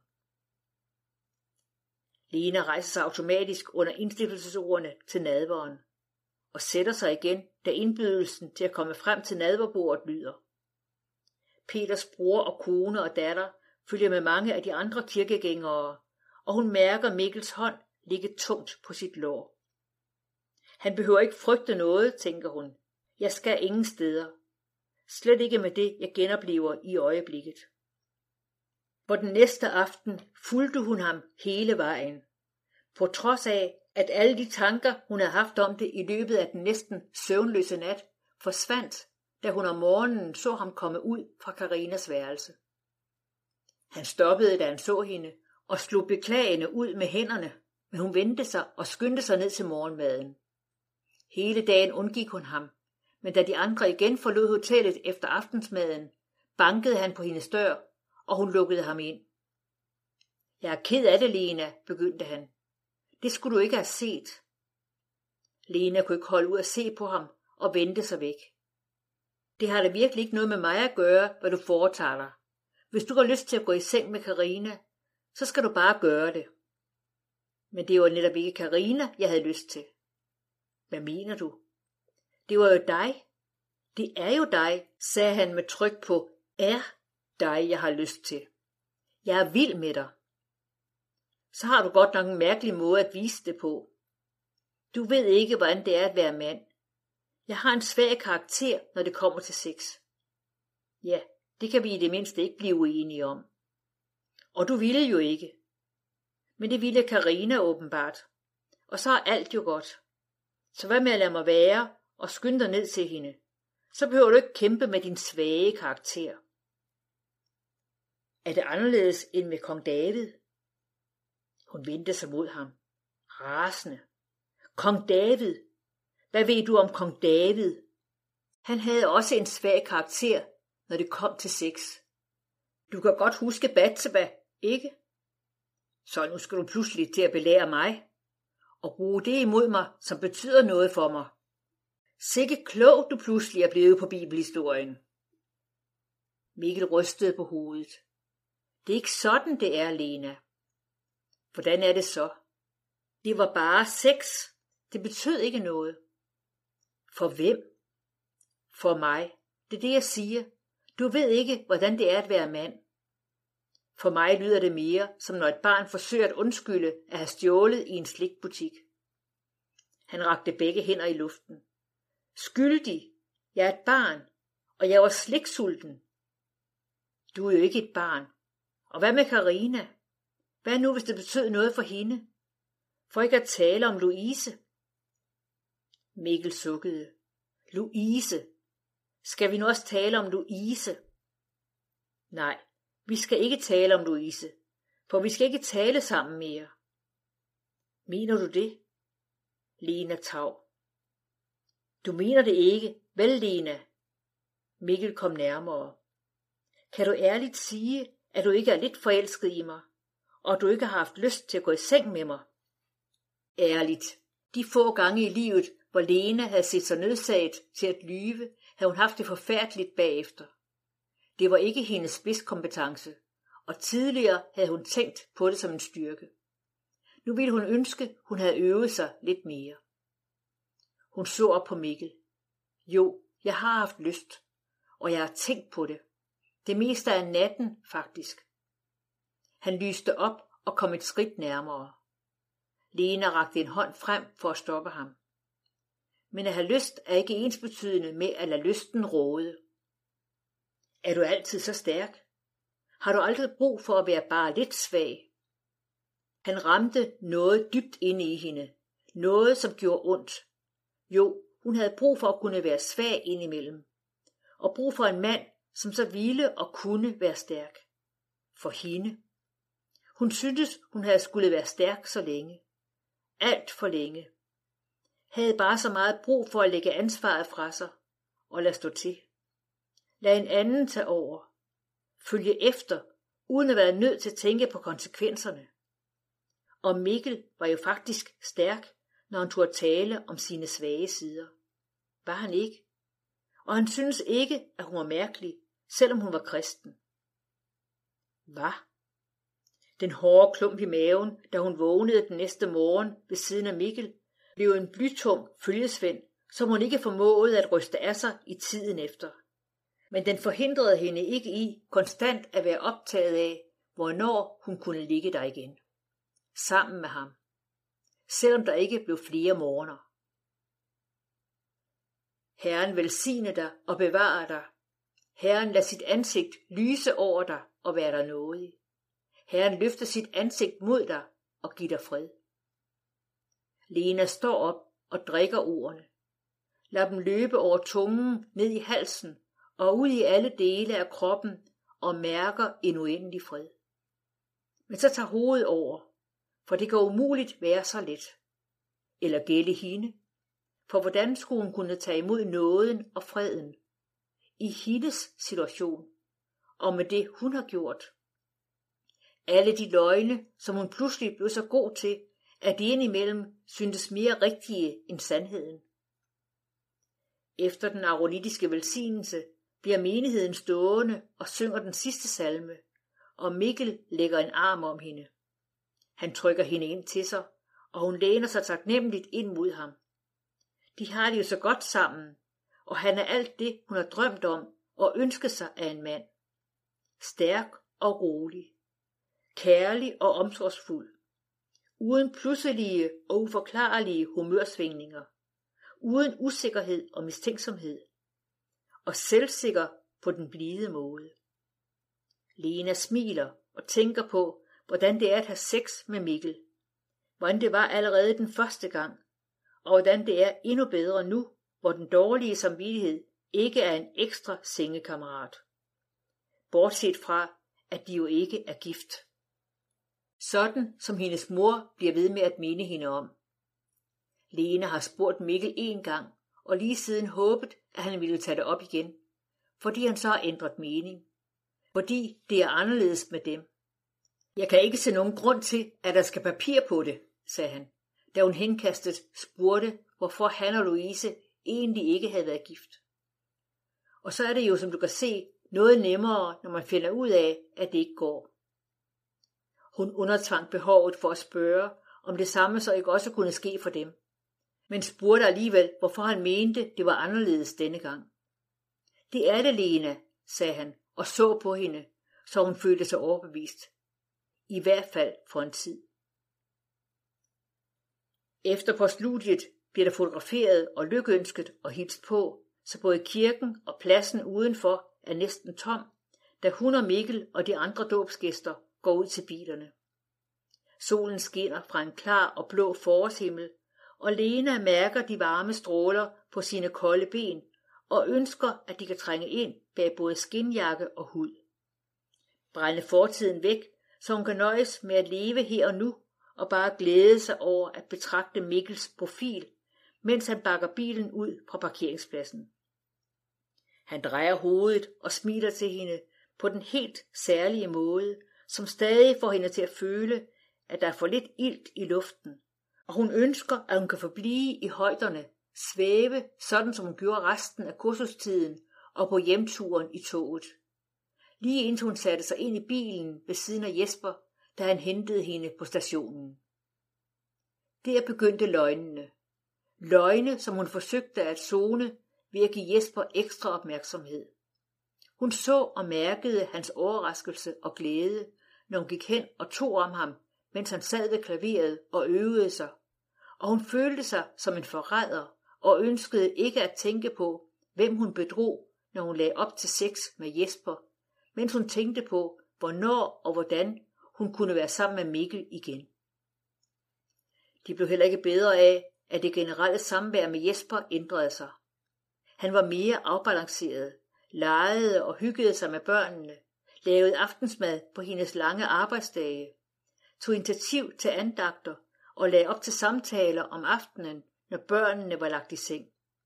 Speaker 1: Lena rejser sig automatisk under indstiftelsesordene til nadveren, og sætter sig igen, da indbydelsen til at komme frem til nadverbordet lyder. Peters bror og kone og datter følger med mange af de andre kirkegængere, og hun mærker Mikkels hånd ligge tungt på sit lår. Han behøver ikke frygte noget, tænker hun. Jeg skal ingen steder. Slet ikke med det, jeg genoplever i øjeblikket. På den næste aften fulgte hun ham hele vejen. På trods af, at alle de tanker, hun havde haft om det i løbet af den næsten søvnløse nat, forsvandt, da hun om morgenen så ham komme ud fra Karinas værelse. Han stoppede, da han så hende, og slog beklagende ud med hænderne, men hun vendte sig og skyndte sig ned til morgenmaden. Hele dagen undgik hun ham, men da de andre igen forlod hotellet efter aftensmaden, bankede han på hendes dør, og hun lukkede ham ind. Jeg er ked af det, Lena, begyndte han. Det skulle du ikke have set. Lena kunne ikke holde ud at se på ham og vendte sig væk. Det har da virkelig ikke noget med mig at gøre, hvad du foretager dig. Hvis du har lyst til at gå i seng med Karina, så skal du bare gøre det. Men det var netop ikke Karina, jeg havde lyst til. Hvad mener du? Det var jo dig. Det er jo dig, sagde han med tryk på er dig, jeg har lyst til. Jeg er vild med dig. Så har du godt nok en mærkelig måde at vise det på. Du ved ikke, hvordan det er at være mand. Jeg har en svag karakter, når det kommer til sex. Ja, det kan vi i det mindste ikke blive uenige om. Og du ville jo ikke. Men det ville Karina åbenbart. Og så er alt jo godt. Så hvad med at lade mig være og skynde dig ned til hende? Så behøver du ikke kæmpe med din svage karakter. Er det anderledes end med kong David? Hun vendte sig mod ham. Rasende. Kong David? Hvad ved du om kong David? Han havde også en svag karakter, når det kom til sex. Du kan godt huske Batseba, ikke? Så nu skal du pludselig til at belære mig og bruge det imod mig, som betyder noget for mig. Sikke klog du pludselig er blevet på bibelhistorien. Mikkel rystede på hovedet. Det er ikke sådan, det er, Lena. Hvordan er det så? Det var bare sex. Det betød ikke noget. For hvem? For mig. Det er det, jeg siger. Du ved ikke, hvordan det er at være mand. For mig lyder det mere, som når et barn forsøger at undskylde at have stjålet i en slikbutik. Han rakte begge hænder i luften. Skyldig. Jeg er et barn, og jeg var sliksulten. Du er jo ikke et barn. Og hvad med Karina? Hvad nu, hvis det betød noget for hende? For ikke at tale om Louise. Mikkel sukkede. Louise. Skal vi nu også tale om Louise? Nej, vi skal ikke tale om Louise, for vi skal ikke tale sammen mere. Mener du det? Lena tav. Du mener det ikke, vel, Lena? Mikkel kom nærmere. Kan du ærligt sige, at du ikke er lidt forelsket i mig, og du ikke har haft lyst til at gå i seng med mig? Ærligt. De få gange i livet, hvor Lena havde set sig nødsaget til at lyve, havde hun haft det forfærdeligt bagefter. Det var ikke hendes spidskompetence, og tidligere havde hun tænkt på det som en styrke. Nu ville hun ønske, hun havde øvet sig lidt mere. Hun så op på Mikkel. Jo, jeg har haft lyst, og jeg har tænkt på det. Det meste af natten, faktisk. Han lyste op og kom et skridt nærmere. Lena rakte en hånd frem for at stoppe ham. Men at have lyst er ikke ensbetydende med at lade lysten råde. Er du altid så stærk? Har du aldrig brug for at være bare lidt svag? Han ramte noget dybt inde i hende. Noget, som gjorde ondt. Jo, hun havde brug for at kunne være svag indimellem. Og brug for en mand, som så ville og kunne være stærk. For hende. Hun syntes, hun havde skulle være stærk så længe. Alt for længe. Havde bare så meget brug for at lægge ansvaret fra sig og lade stå til. Lad en anden tage over. Følge efter, uden at være nødt til at tænke på konsekvenserne. Og Mikkel var jo faktisk stærk, når han turde tale om sine svage sider. Var han ikke? Og han syntes ikke, at hun var mærkelig, selvom hun var kristen. Hvad? Den hårde klump i maven, da hun vågnede den næste morgen ved siden af Mikkel, blev en blytung følgesvend, som hun ikke formåede at ryste af sig i tiden efter. Men den forhindrede hende ikke i konstant at være optaget af, hvornår hun kunne ligge der igen. Sammen med ham. Selvom der ikke blev flere morgener. Herren velsigne dig og bevare dig. Herren lad sit ansigt lyse over dig og være dig nådig. Herren løfter sit ansigt mod dig og giver dig fred. Lena står op og drikker ordene. Lad dem løbe over tungen, ned i halsen og ud i alle dele af kroppen og mærker en uendelig fred. Men så tager hovedet over, for det kan umuligt være så let. Eller gælde hende, for hvordan skulle hun kunne tage imod nåden og freden i hendes situation og med det hun har gjort? Alle de løgne, som hun pludselig blev så god til, at de indimellem syntes mere rigtige end sandheden. Efter den aronitiske velsignelse bliver menigheden stående og synger den sidste salme, og Mikkel lægger en arm om hende. Han trykker hende ind til sig, og hun læner sig taknemmeligt ind mod ham. De har det jo så godt sammen, og han er alt det, hun har drømt om og ønsket sig af en mand. Stærk og rolig, kærlig og omsorgsfuld, uden pludselige og uforklarlige humørsvingninger, uden usikkerhed og mistænksomhed, og selvsikker på den blide måde. Lena smiler og tænker på, hvordan det er at have sex med Mikkel, hvordan det var allerede den første gang, og hvordan det er endnu bedre nu, hvor den dårlige samvittighed ikke er en ekstra sengekammerat. Bortset fra, at de jo ikke er gift. Sådan som hendes mor bliver ved med at minde hende om. Lena har spurgt Mikkel en gang, og lige siden håbet, at han ville tage det op igen, fordi han så har ændret mening. Fordi det er anderledes med dem. Jeg kan ikke se nogen grund til, at der skal papir på det, sagde han, da hun henkastet spurgte, hvorfor han og Louise egentlig ikke havde været gift. Og så er det jo, som du kan se, noget nemmere, når man finder ud af, at det ikke går. Hun undertvang behovet for at spørge, om det samme så ikke også kunne ske for dem, men spurgte alligevel, hvorfor han mente, det var anderledes denne gang. Det er det, Lena, sagde han, og så på hende, så hun følte sig overbevist. I hvert fald for en tid. Efter på studiet bliver der fotograferet og lykønsket og hilst på, så både kirken og pladsen udenfor er næsten tom, da hun og Mikkel og de andre dåbsgæster går ud til bilerne. Solen skinner fra en klar og blå forårshimmel, og Lena mærker de varme stråler på sine kolde ben og ønsker, at de kan trænge ind bag både skinjakke og hud. Brænde fortiden væk, så hun kan nøjes med at leve her og nu og bare glæde sig over at betragte Mikkels profil, mens han bakker bilen ud fra parkeringspladsen. Han drejer hovedet og smiler til hende på den helt særlige måde, som stadig får hende til at føle, at der er for lidt ilt i luften, og hun ønsker, at hun kan forblive i højderne, svæve, sådan som hun gjorde resten af kursustiden og på hjemturen i toget. Lige indtil hun satte sig ind i bilen ved siden af Jesper, da han hentede hende på stationen. Der begyndte løgnene. Løgne, som hun forsøgte at zone ved at give Jesper ekstra opmærksomhed. Hun så og mærkede hans overraskelse og glæde, når hun gik hen og tog om ham, mens han sad ved klaveret og øvede sig, og hun følte sig som en forræder og ønskede ikke at tænke på, hvem hun bedrog, når hun lagde op til sex med Jesper, mens hun tænkte på, hvornår og hvordan hun kunne være sammen med Mikkel igen. De blev heller ikke bedre af, at det generelle samvær med Jesper ændrede sig. Han var mere afbalanceret, legede og hyggede sig med børnene, lavede aftensmad på hendes lange arbejdsdage, tog initiativ til andagter og lagde op til samtaler om aftenen, når børnene var lagt i seng.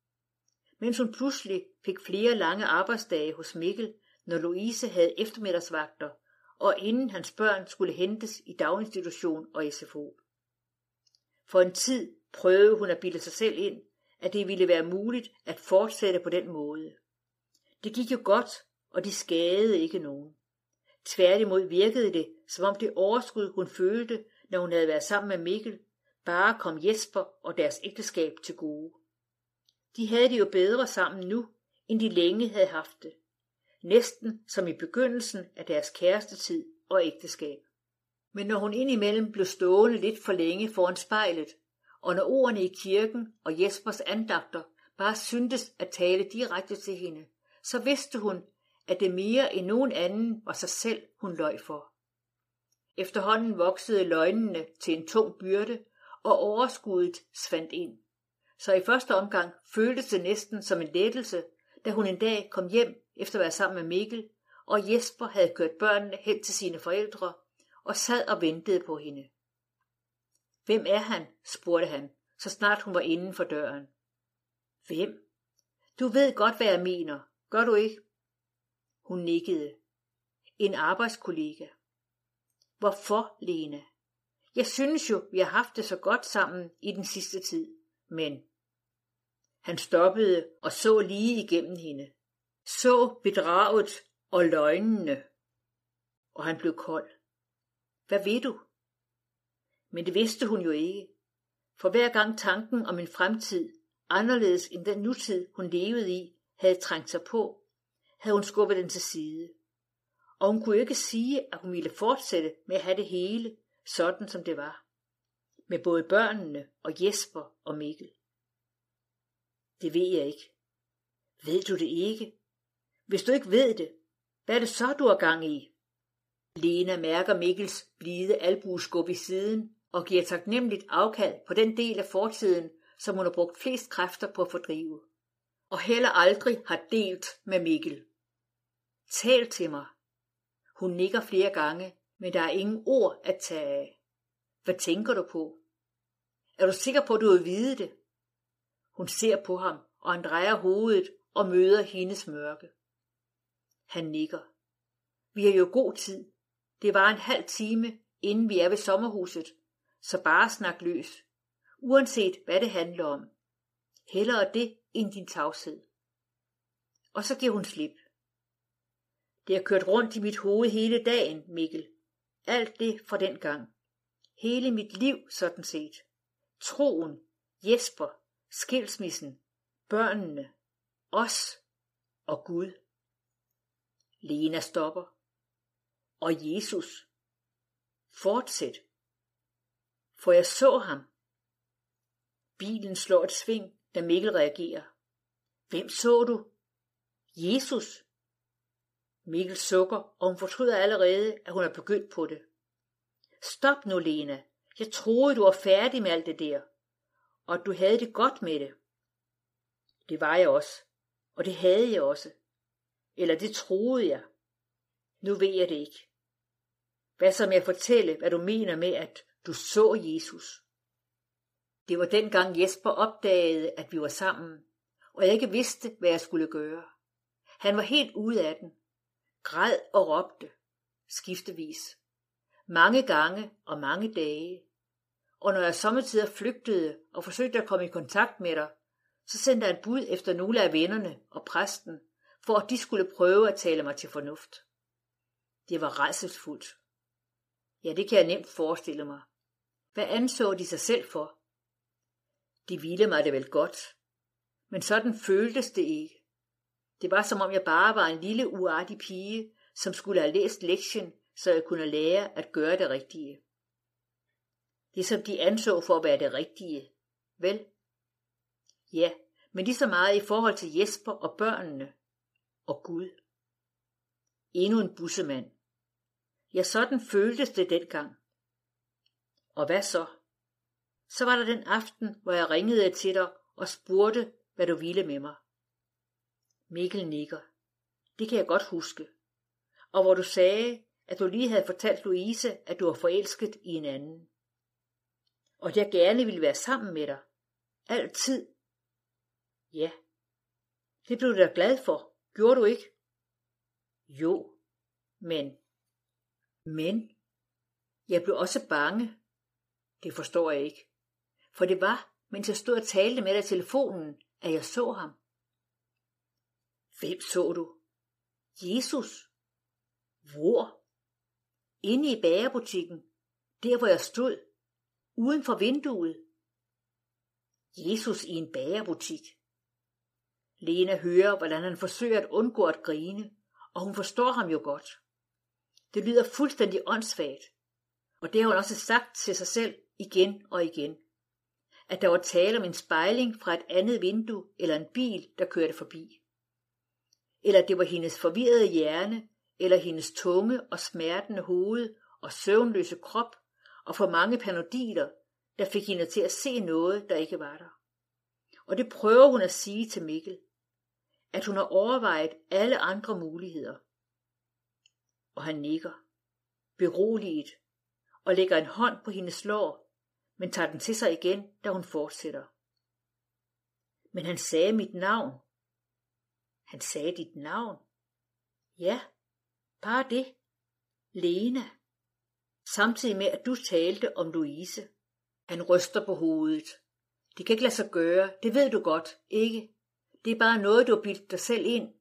Speaker 1: Mens hun pludselig fik flere lange arbejdsdage hos Mikkel, når Louise havde eftermiddagsvagter, og inden hans børn skulle hentes i daginstitution og SFO. For en tid prøvede hun at bilde sig selv ind, at det ville være muligt at fortsætte på den måde. Det gik jo godt, og de skadede ikke nogen. Tværtimod virkede det, som om det overskud, hun følte, når hun havde været sammen med Mikkel, bare kom Jesper og deres ægteskab til gode. De havde det jo bedre sammen nu, end de længe havde haft det. Næsten som i begyndelsen af deres kærestetid og ægteskab. Men når hun indimellem blev stående lidt for længe foran spejlet, og når ordene i kirken og Jespers andagter bare syntes at tale direkte til hende, så vidste hun, at det mere end nogen anden var sig selv, hun løj for. Efterhånden voksede løgnene til en tung byrde, og overskuddet svandt ind. Så i første omgang føltes det næsten som en lettelse, da hun en dag kom hjem efter at være sammen med Mikkel, og Jesper havde kørt børnene hen til sine forældre og sad og ventede på hende. Hvem er han? Spurgte han, så snart hun var inden for døren. Hvem? Du ved godt, hvad jeg mener. Gør du ikke? Hun nikkede. En arbejdskollega. Hvorfor, Lena? Jeg synes jo, vi har haft det så godt sammen i den sidste tid, men... Han stoppede og så lige igennem hende. Så bedraget og løgnene. Og han blev kold. Hvad ved du? Men det vidste hun jo ikke. For hver gang tanken om en fremtid, anderledes end den nutid, hun levede i, havde trængt sig på, havde hun skubbet den til side. Og hun kunne ikke sige, at hun ville fortsætte med at have det hele, sådan som det var. Med både børnene og Jesper og Mikkel. Det ved jeg ikke. Ved du det ikke? Hvis du ikke ved det, hvad er det så, du har gang i? Lena mærker Mikkels blide albueskub i siden og giver taknemmeligt afkald på den del af fortiden, som hun har brugt flest kræfter på at fordrive. Og heller aldrig har delt med Mikkel. Tal til mig. Hun nikker flere gange, men der er ingen ord at tage af. Hvad tænker du på? Er du sikker på, at du vil vide det? Hun ser på ham, og han drejer hovedet og møder hendes mørke. Han nikker. Vi har jo god tid. Det var en halv time, inden vi er ved sommerhuset, så bare snak løs. Uanset hvad det handler om. Hellere det end din tavshed. Og så giver hun slip. Det har kørt rundt i mit hoved hele dagen, Mikkel. Alt det fra den gang. Hele mit liv sådan set. Troen, Jesper, skilsmissen, børnene, os og Gud. Lena stopper. Og Jesus. Fortsæt. For jeg så ham. Bilen slår et sving, da Mikkel reagerer. Hvem så du? Jesus. Mikkel sukker, og hun fortryder allerede, at hun er begyndt på det. Stop nu, Lena. Jeg troede, du var færdig med alt det der, og at du havde det godt med det. Det var jeg også, og det havde jeg også. Eller det troede jeg. Nu ved jeg det ikke. Hvad så med at fortælle, hvad du mener med, at du så Jesus? Det var dengang Jesper opdagede, at vi var sammen, og jeg ikke vidste, hvad jeg skulle gøre. Han var helt ude af den. Græd og råbte, skiftevis. Mange gange og mange dage. Og når jeg sommetider flygtede og forsøgte at komme i kontakt med dig, så sendte jeg et bud efter nogle af vennerne og præsten, for at de skulle prøve at tale mig til fornuft. Det var rædselsfuldt. Ja, det kan jeg nemt forestille mig. Hvad anså de sig selv for? De ville mig det vel godt. Men sådan føltes det ikke. Det var som om jeg bare var en lille uartig pige, som skulle have læst lektien, så jeg kunne lære at gøre det rigtige. Det som de anså for at være det rigtige. Vel? Ja, men lige så meget i forhold til Jesper og børnene. Og Gud. Endnu en bussemand. Ja, sådan føltes det dengang. Og hvad så? Så var der den aften, hvor jeg ringede til dig og spurgte, hvad du ville med mig. Mikkel nikker. Det kan jeg godt huske. Og hvor du sagde, at du lige havde fortalt Louise, at du var forelsket i en anden. Og at jeg gerne ville være sammen med dig. Altid. Ja. Det blev du da glad for. Gjorde du ikke? Jo. Men. Jeg blev også bange. Det forstår jeg ikke. For det var, mens jeg stod og talte med dig i telefonen, at jeg så ham. Hvem så du? Jesus. Hvor? Inde i bagerbutikken. Der hvor jeg stod. Uden for vinduet. Jesus i en bagerbutik. Lena hører, hvordan han forsøger at undgå at grine, og hun forstår ham jo godt. Det lyder fuldstændig åndssvagt, og det har hun også sagt til sig selv igen og igen. At der var tale om en spejling fra et andet vindue eller en bil, der kørte forbi. Eller det var hendes forvirrede hjerne, eller hendes tunge og smertende hoved og søvnløse krop og for mange panodiler, der fik hende til at se noget, der ikke var der. Og det prøver hun at sige til Mikkel, at hun har overvejet alle andre muligheder. Og han nikker, beroliget, og lægger en hånd på hendes lår, men tager den til sig igen, da hun fortsætter. Men han sagde mit navn. Han sagde dit navn? Ja, bare det. Lena. Samtidig med, at du talte om Louise. Han ryster på hovedet. Det kan ikke lade sig gøre, det ved du godt, ikke? Det er bare noget, du har bildt dig selv ind.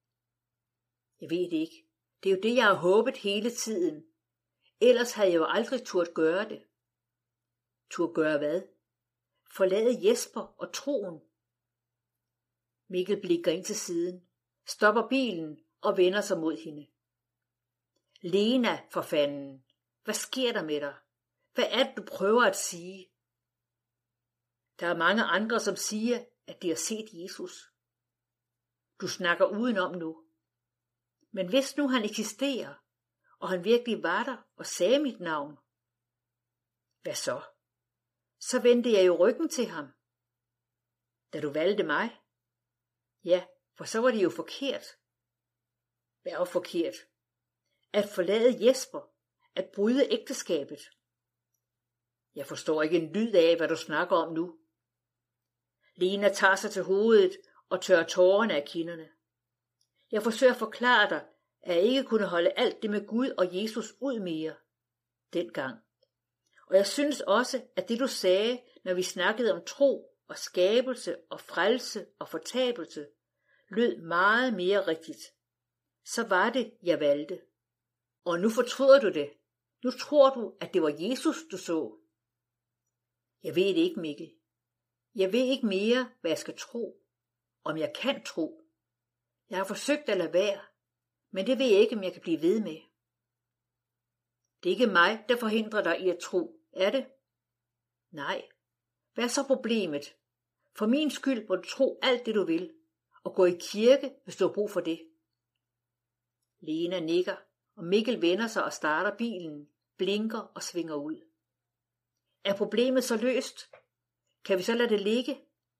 Speaker 1: Jeg ved det ikke. Det er jo det, jeg har håbet hele tiden. Ellers havde jeg jo aldrig turt gøre det. Turt gøre hvad? Forlade Jesper og troen. Mikkel blikker ind til siden, stopper bilen og vender sig mod hende. Lena, for fanden. Hvad sker der med dig? Hvad er det, du prøver at sige? Der er mange andre, som siger, at de har set Jesus. Du snakker udenom nu. Men hvis nu han eksisterer, og han virkelig var der og sagde mit navn, hvad så? Så vendte jeg jo ryggen til ham. Da du valgte mig? Ja, for så var det jo forkert. Hvad var forkert? At forlade Jesper, at bryde ægteskabet. Jeg forstår ikke en lyd af, hvad du snakker om nu. Lena tager sig til hovedet og tørrer tårerne af kinderne. Jeg forsøger at forklare dig, at jeg ikke kunne holde alt det med Gud og Jesus ud mere dengang. Og jeg synes også, at det du sagde, når vi snakkede om tro og skabelse og frelse og fortabelse, lød meget mere rigtigt. Så var det, jeg valgte. Og nu fortryder du det. Nu tror du, at det var Jesus, du så. Jeg ved det ikke, Mikkel. Jeg ved ikke mere, hvad jeg skal tro. Om jeg kan tro. Jeg har forsøgt at lade være, men det ved jeg ikke, om jeg kan blive ved med. Det er ikke mig, der forhindrer dig i at tro, er det? Nej. Hvad er så problemet? For min skyld må du tro alt det, du vil, og gå i kirke, hvis du har brug for det. Lena nikker, og Mikkel vender sig og starter bilen, blinker og svinger ud. Er problemet så løst? Kan vi så lade det ligge?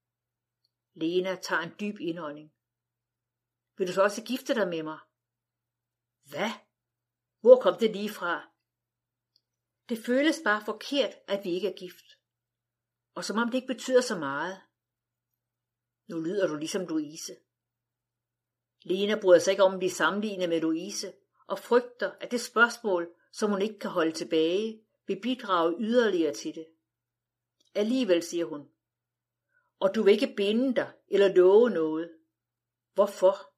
Speaker 1: Lena tager en dyb indånding. Vil du så også gifte dig med mig? Hvad? Hvor kom det lige fra? Det føles bare forkert, at vi ikke er gift. Og som om det ikke betyder så meget. Nu lyder du ligesom Louise. Lena bryder sig ikke om at blive sammenlignet med Louise, og frygter, at det spørgsmål, som hun ikke kan holde tilbage, vil bidrage yderligere til det. Alligevel siger hun, og du vil ikke binde dig eller love noget. Hvorfor?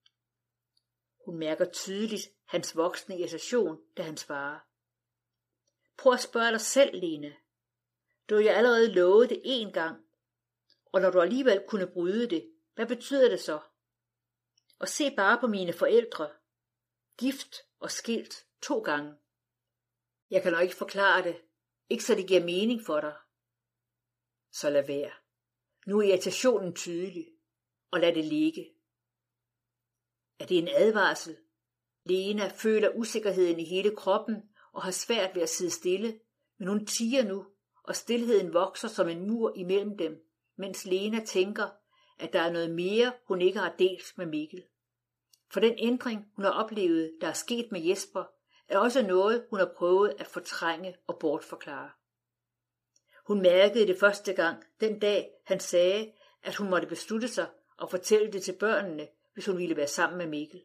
Speaker 1: Hun mærker tydeligt hans voksne irritation, da han svarer. Prøv at spørge dig selv, Lena. Du har jo allerede lovet det én gang, og når du alligevel kunne bryde det, hvad betyder det så? Og se bare på mine forældre. Gift og skilt 2 gange. Jeg kan nok ikke forklare det. Ikke så det giver mening for dig. Så lad være. Nu er irritationen tydelig. Og lad det ligge. Er det en advarsel? Lena føler usikkerheden i hele kroppen og har svært ved at sidde stille, men hun tier nu, og stilheden vokser som en mur imellem dem, mens Lena tænker, at der er noget mere, hun ikke har delt med Mikkel. For den ændring, hun har oplevet, der er sket med Jesper, er også noget, hun har prøvet at fortrænge og bortforklare. Hun mærkede det første gang, den dag han sagde, at hun måtte beslutte sig og fortælle det til børnene, hvis hun ville være sammen med Mikkel.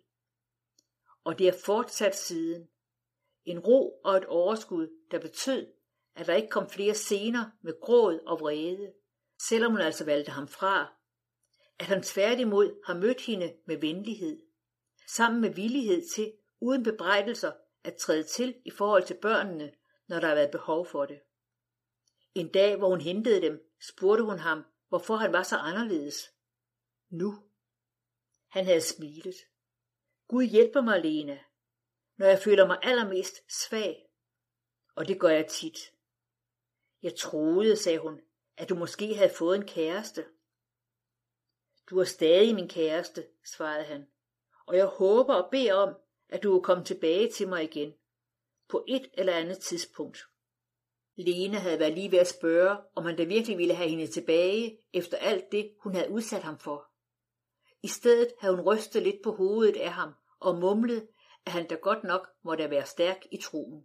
Speaker 1: Og det er fortsat siden. En ro og et overskud, der betød, at der ikke kom flere scener med gråd og vrede, selvom hun altså valgte ham fra. At han tværtimod har mødt hende med venlighed, sammen med villighed til, uden bebrejdelser, at træde til i forhold til børnene, når der har været behov for det. En dag, hvor hun hentede dem, spurgte hun ham, hvorfor han var så anderledes. Nu. Han havde smilet. Gud hjælper mig, Lena, når jeg føler mig allermest svag. Og det gør jeg tit. Jeg troede, sagde hun, at du måske havde fået en kæreste. Du er stadig min kæreste, svarede han, og jeg håber og beder om, at du vil komme tilbage til mig igen, på et eller andet tidspunkt. Lena havde været lige ved at spørge, om han da virkelig ville have hende tilbage, efter alt det, hun havde udsat ham for. I stedet havde hun rystet lidt på hovedet af ham, og mumlet, at han da godt nok måtte være stærk i troen.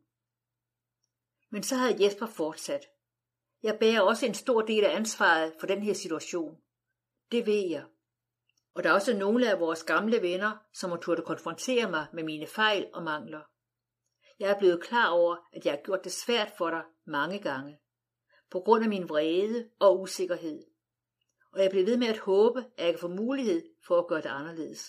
Speaker 1: Men så havde Jesper fortsat. Jeg bærer også en stor del af ansvaret for den her situation. Det ved jeg. Og der er også nogle af vores gamle venner, som har turde konfrontere mig med mine fejl og mangler. Jeg er blevet klar over, at jeg har gjort det svært for dig mange gange, på grund af min vrede og usikkerhed. Og jeg blev ved med at håbe, at jeg kan få mulighed for at gøre det anderledes.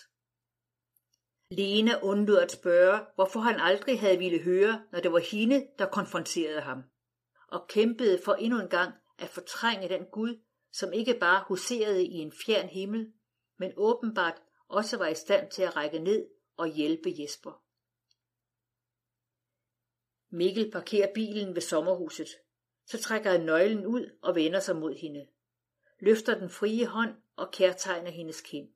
Speaker 1: Lena undlod at spørge, hvorfor han aldrig havde ville høre, når det var hende, der konfronterede ham, og kæmpede for endnu en gang at fortrænge den Gud, som ikke bare huserede i en fjern himmel, men åbenbart også var i stand til at række ned og hjælpe Jesper. Mikkel parkerer bilen ved sommerhuset. Så trækker han nøglen ud og vender sig mod hende. Løfter den frie hånd og kærtegner hendes kind.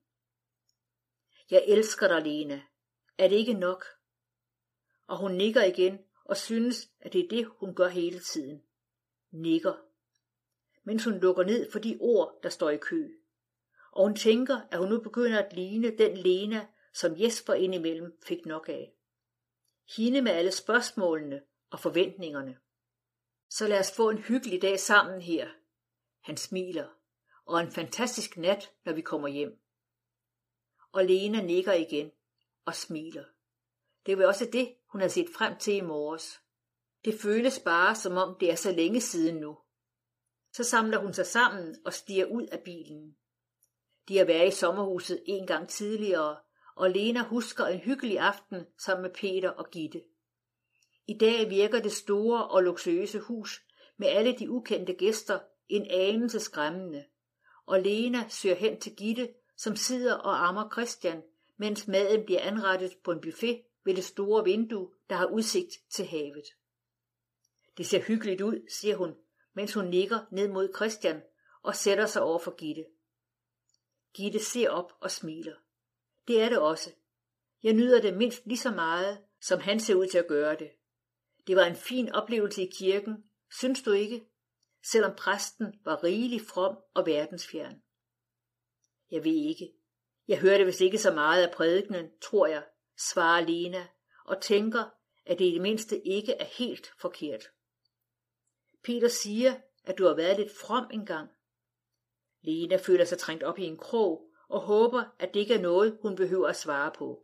Speaker 1: Jeg elsker dig, Lena. Er det ikke nok? Og hun nikker igen og synes, at det er det, hun gør hele tiden. Nikker. Mens hun lukker ned for de ord, der står i kø. Og hun tænker, at hun nu begynder at ligne den Lena, som Jesper indimellem fik nok af. Hende med alle spørgsmålene og forventningerne. Så lad os få en hyggelig dag sammen her. Han smiler. Og en fantastisk nat, når vi kommer hjem. Og Lena nikker igen og smiler. Det var også det, hun havde set frem til i morges. Det føles bare, som om det er så længe siden nu. Så samler hun sig sammen og stiger ud af bilen. De har været i sommerhuset en gang tidligere, og Lena husker en hyggelig aften sammen med Peter og Gitte. I dag virker det store og luksuriøse hus med alle de ukendte gæster en anelse skræmmende, og Lena søger hen til Gitte, som sidder og ammer Christian, mens maden bliver anrettet på en buffet ved det store vindue, der har udsigt til havet. Det ser hyggeligt ud, siger hun, mens hun nikker ned mod Christian og sætter sig over for Gitte. Gitte ser op og smiler. Det er det også. Jeg nyder det mindst lige så meget, som han ser ud til at gøre det. Det var en fin oplevelse i kirken, synes du ikke? Selvom præsten var rigelig from og verdensfjern. Jeg ved ikke. Jeg hørte vist ikke så meget af prædikenen, tror jeg, svarer Lena, og tænker, at det i det mindste ikke er helt forkert. Peter siger, at du har været lidt from engang. Lena føler sig trængt op i en krog og håber, at det ikke er noget, hun behøver at svare på.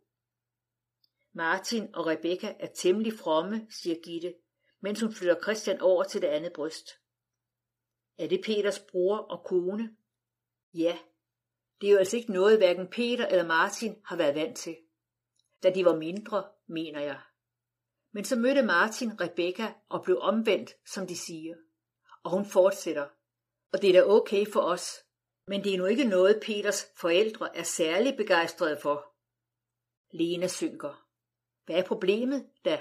Speaker 1: Martin og Rebecca er temmelig fromme, siger Gitte, mens hun flytter Christian over til det andet bryst. Er det Peters bror og kone? Ja, det er jo altså ikke noget, hverken Peter eller Martin har været vant til. Da de var mindre, mener jeg. Men så mødte Martin Rebecca og blev omvendt, som de siger. Og hun fortsætter. Og det er da okay for os. Men det er nu ikke noget, Peters forældre er særlig begejstrede for. Lena synker. Hvad er problemet da?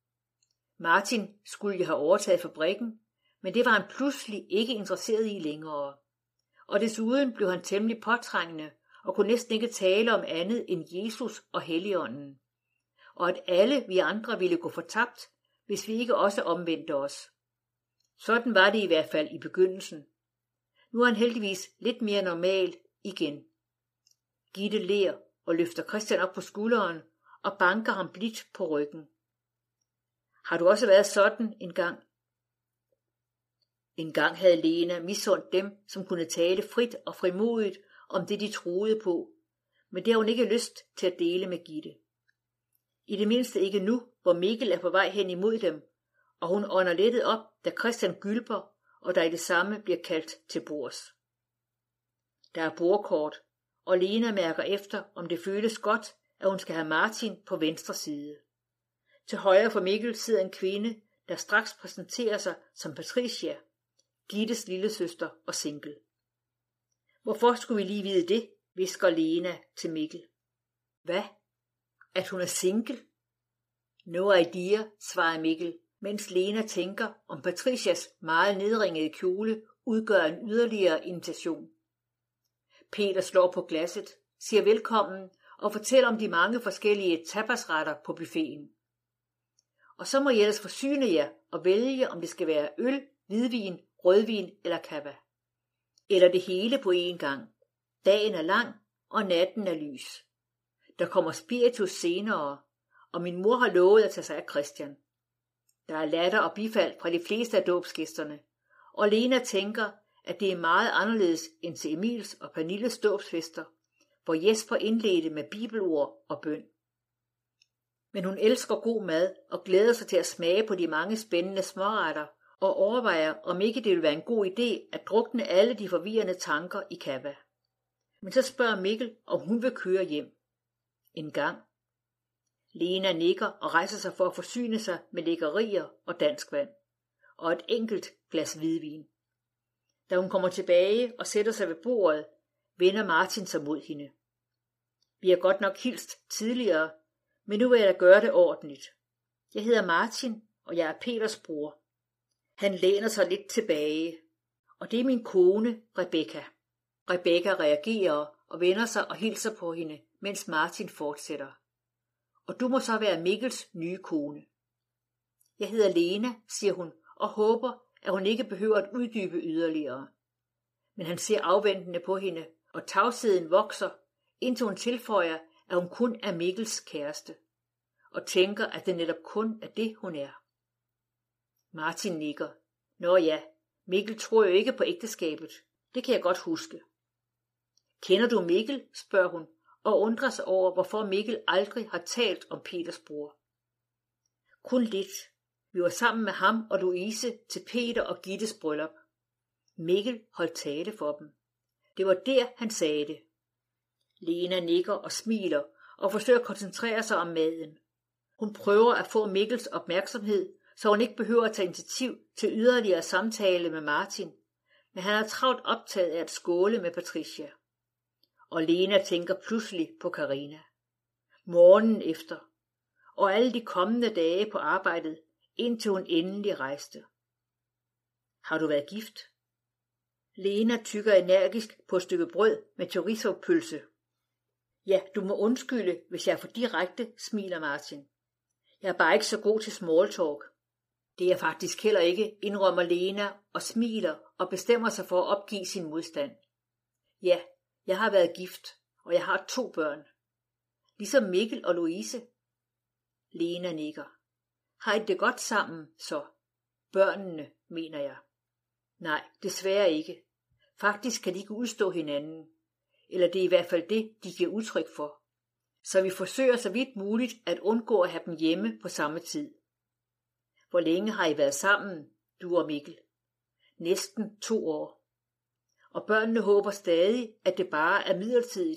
Speaker 1: Martin skulle jo have overtaget fabrikken, men det var han pludselig ikke interesseret i længere. Og desuden blev han temmelig påtrængende og kunne næsten ikke tale om andet end Jesus og Helligånden. og at alle vi andre ville gå fortabt, hvis vi ikke også omvendte os. Sådan var det i hvert fald i begyndelsen. Nu er han heldigvis lidt mere normal igen. Gitte ler og løfter Christian op på skulderen og banker ham blidt på ryggen. Har du også været sådan en gang? En gang havde Lena misundt dem, som kunne tale frit og frimodigt om det, de troede på, men det har hun ikke lyst til at dele med Gitte. I det mindste ikke nu, hvor Mikkel er på vej hen imod dem, og hun ånder lettet op, da Christian gylper, og der i det samme bliver kaldt til bords. Der er bordkort, og Lena mærker efter, om det føles godt, at hun skal have Martin på venstre side. Til højre for Mikkel sidder en kvinde, der straks præsenterer sig som Patricia, Gittes lillesøster og single. Hvorfor skulle vi lige vide det, hvisker Lena til Mikkel. Hvad? At hun er single? No idea, svarer Mikkel, mens Lena tænker, om Patricias meget nedringede kjole udgør en yderligere invitation. Peter slår på glasset, siger velkommen og fortæller om de mange forskellige tapasretter på buffeten. Og så må I ellers forsyne jer og vælge, om det skal være øl, hvidvin, rødvin eller cava. Eller det hele på én gang. Dagen er lang, og natten er lys. Der kommer spiritus senere, og min mor har lovet at tage sig af Christian. Der er latter og bifald fra de fleste af dåbsgæsterne, og Lena tænker, at det er meget anderledes end til Emils og Pernilles dåbsfester, hvor Jesper indledte med bibelord og bøn. Men hun elsker god mad og glæder sig til at smage på de mange spændende småretter, og overvejer, om ikke det vil være en god idé at drukne alle de forvirrende tanker i cava. Men så spørger Mikkel, om hun vil køre hjem. En gang. Lena nikker og rejser sig for at forsyne sig med lækkerier og dansk vand, og et enkelt glas hvidvin. Da hun kommer tilbage og sætter sig ved bordet, vender Martin sig mod hende. Vi har godt nok hilst tidligere, men nu vil jeg da gøre det ordentligt. Jeg hedder Martin, og jeg er Peters bror. Han læner sig lidt tilbage, og det er min kone, Rebecca. Rebecca reagerer og vender sig og hilser på hende, mens Martin fortsætter. Og du må så være Mikkels nye kone. Jeg hedder Lena, siger hun, og håber, at hun ikke behøver at uddybe yderligere. Men han ser afventende på hende, og tavsheden vokser, indtil hun tilføjer, at hun kun er Mikkels kæreste, og tænker, at det netop kun er det, hun er. Martin nikker. Nå ja, Mikkel tror jo ikke på ægteskabet. Det kan jeg godt huske. Kender du Mikkel, spørger hun, og undrer sig over, hvorfor Mikkel aldrig har talt om Peters bror. Kun lidt. Vi var sammen med ham og Louise til Peter og Gittes bryllup. Mikkel holdt tale for dem. Det var der, han sagde det. Lena nikker og smiler og forsøger at koncentrere sig om maden. Hun prøver at få Mikkels opmærksomhed, så hun ikke behøver at tage initiativ til yderligere samtale med Martin, men han er travlt optaget af at skåle med Patricia. Og Lena tænker pludselig på Karina. Morgenen efter, og alle de kommende dage på arbejdet, indtil hun endelig rejste. Har du været gift? Lena tykker energisk på et stykke brød med chorizo-pølse. Ja, du må undskylde, hvis jeg er for direkte, smiler Martin. Jeg er bare ikke så god til small talk. Det er faktisk heller ikke, indrømmer Lena og smiler og bestemmer sig for at opgive sin modstand. Ja, jeg har været gift, og jeg har 2 børn. Ligesom Mikkel og Louise. Lena nikker. Har I det godt sammen, så? Børnene, mener jeg. Nej, desværre ikke. Faktisk kan de ikke udstå hinanden. Eller det er i hvert fald det, de giver udtryk for. Så vi forsøger så vidt muligt at undgå at have dem hjemme på samme tid. Hvor længe har I været sammen, du og Mikkel? Næsten 2 år. Og børnene håber stadig, at det bare er midlertidigt.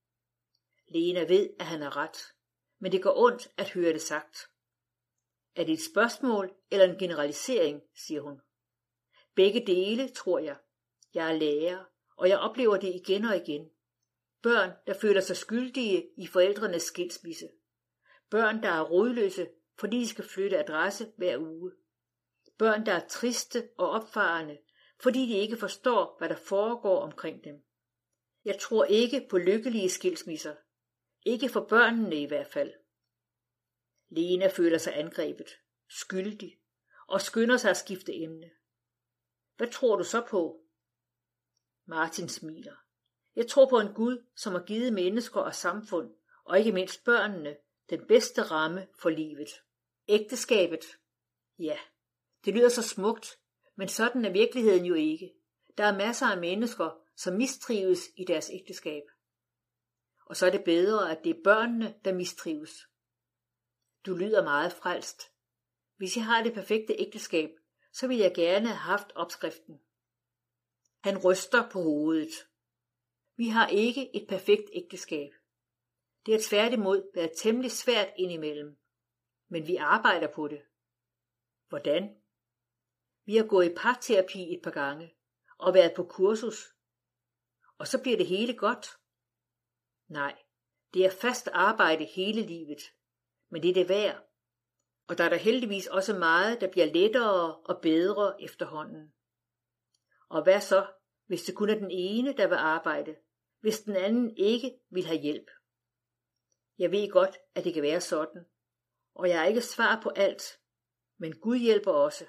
Speaker 1: Lena ved, at han har ret, men det går ondt at høre det sagt. Er det et spørgsmål eller en generalisering, siger hun. Begge dele, tror jeg. Jeg er lærer, og jeg oplever det igen og igen. Børn, der føler sig skyldige i forældrenes skilsmisse. Børn, der er rodløse, fordi de skal flytte adresse hver uge. Børn, der er triste og opfarende, fordi de ikke forstår, hvad der foregår omkring dem. Jeg tror ikke på lykkelige skilsmisser. Ikke for børnene i hvert fald. Lena føler sig angrebet, skyldig, og skynder sig at skifte emne. Hvad tror du så på? Martin smiler. Jeg tror på en Gud, som har givet mennesker og samfund, og ikke mindst børnene, den bedste ramme for livet. Ægteskabet? Ja, det lyder så smukt, men sådan er virkeligheden jo ikke. Der er masser af mennesker, som mistrives i deres ægteskab. Og så er det bedre, at det er børnene, der mistrives. Du lyder meget frelst. Hvis jeg har det perfekte ægteskab, så vil jeg gerne have haft opskriften. Han ryster på hovedet. Vi har ikke et perfekt ægteskab. Det har tværtimod været temmelig svært indimellem. Men vi arbejder på det. Hvordan? Vi har gået i parterapi et par gange og været på kursus. Og så bliver det hele godt. Nej, det er fast arbejde hele livet. Men det er det værd. Og der er der heldigvis også meget, der bliver lettere og bedre efterhånden. Og hvad så, hvis det kun er den ene, der vil arbejde, hvis den anden ikke vil have hjælp? Jeg ved godt, at det kan være sådan, og jeg har ikke svar på alt, men Gud hjælper også.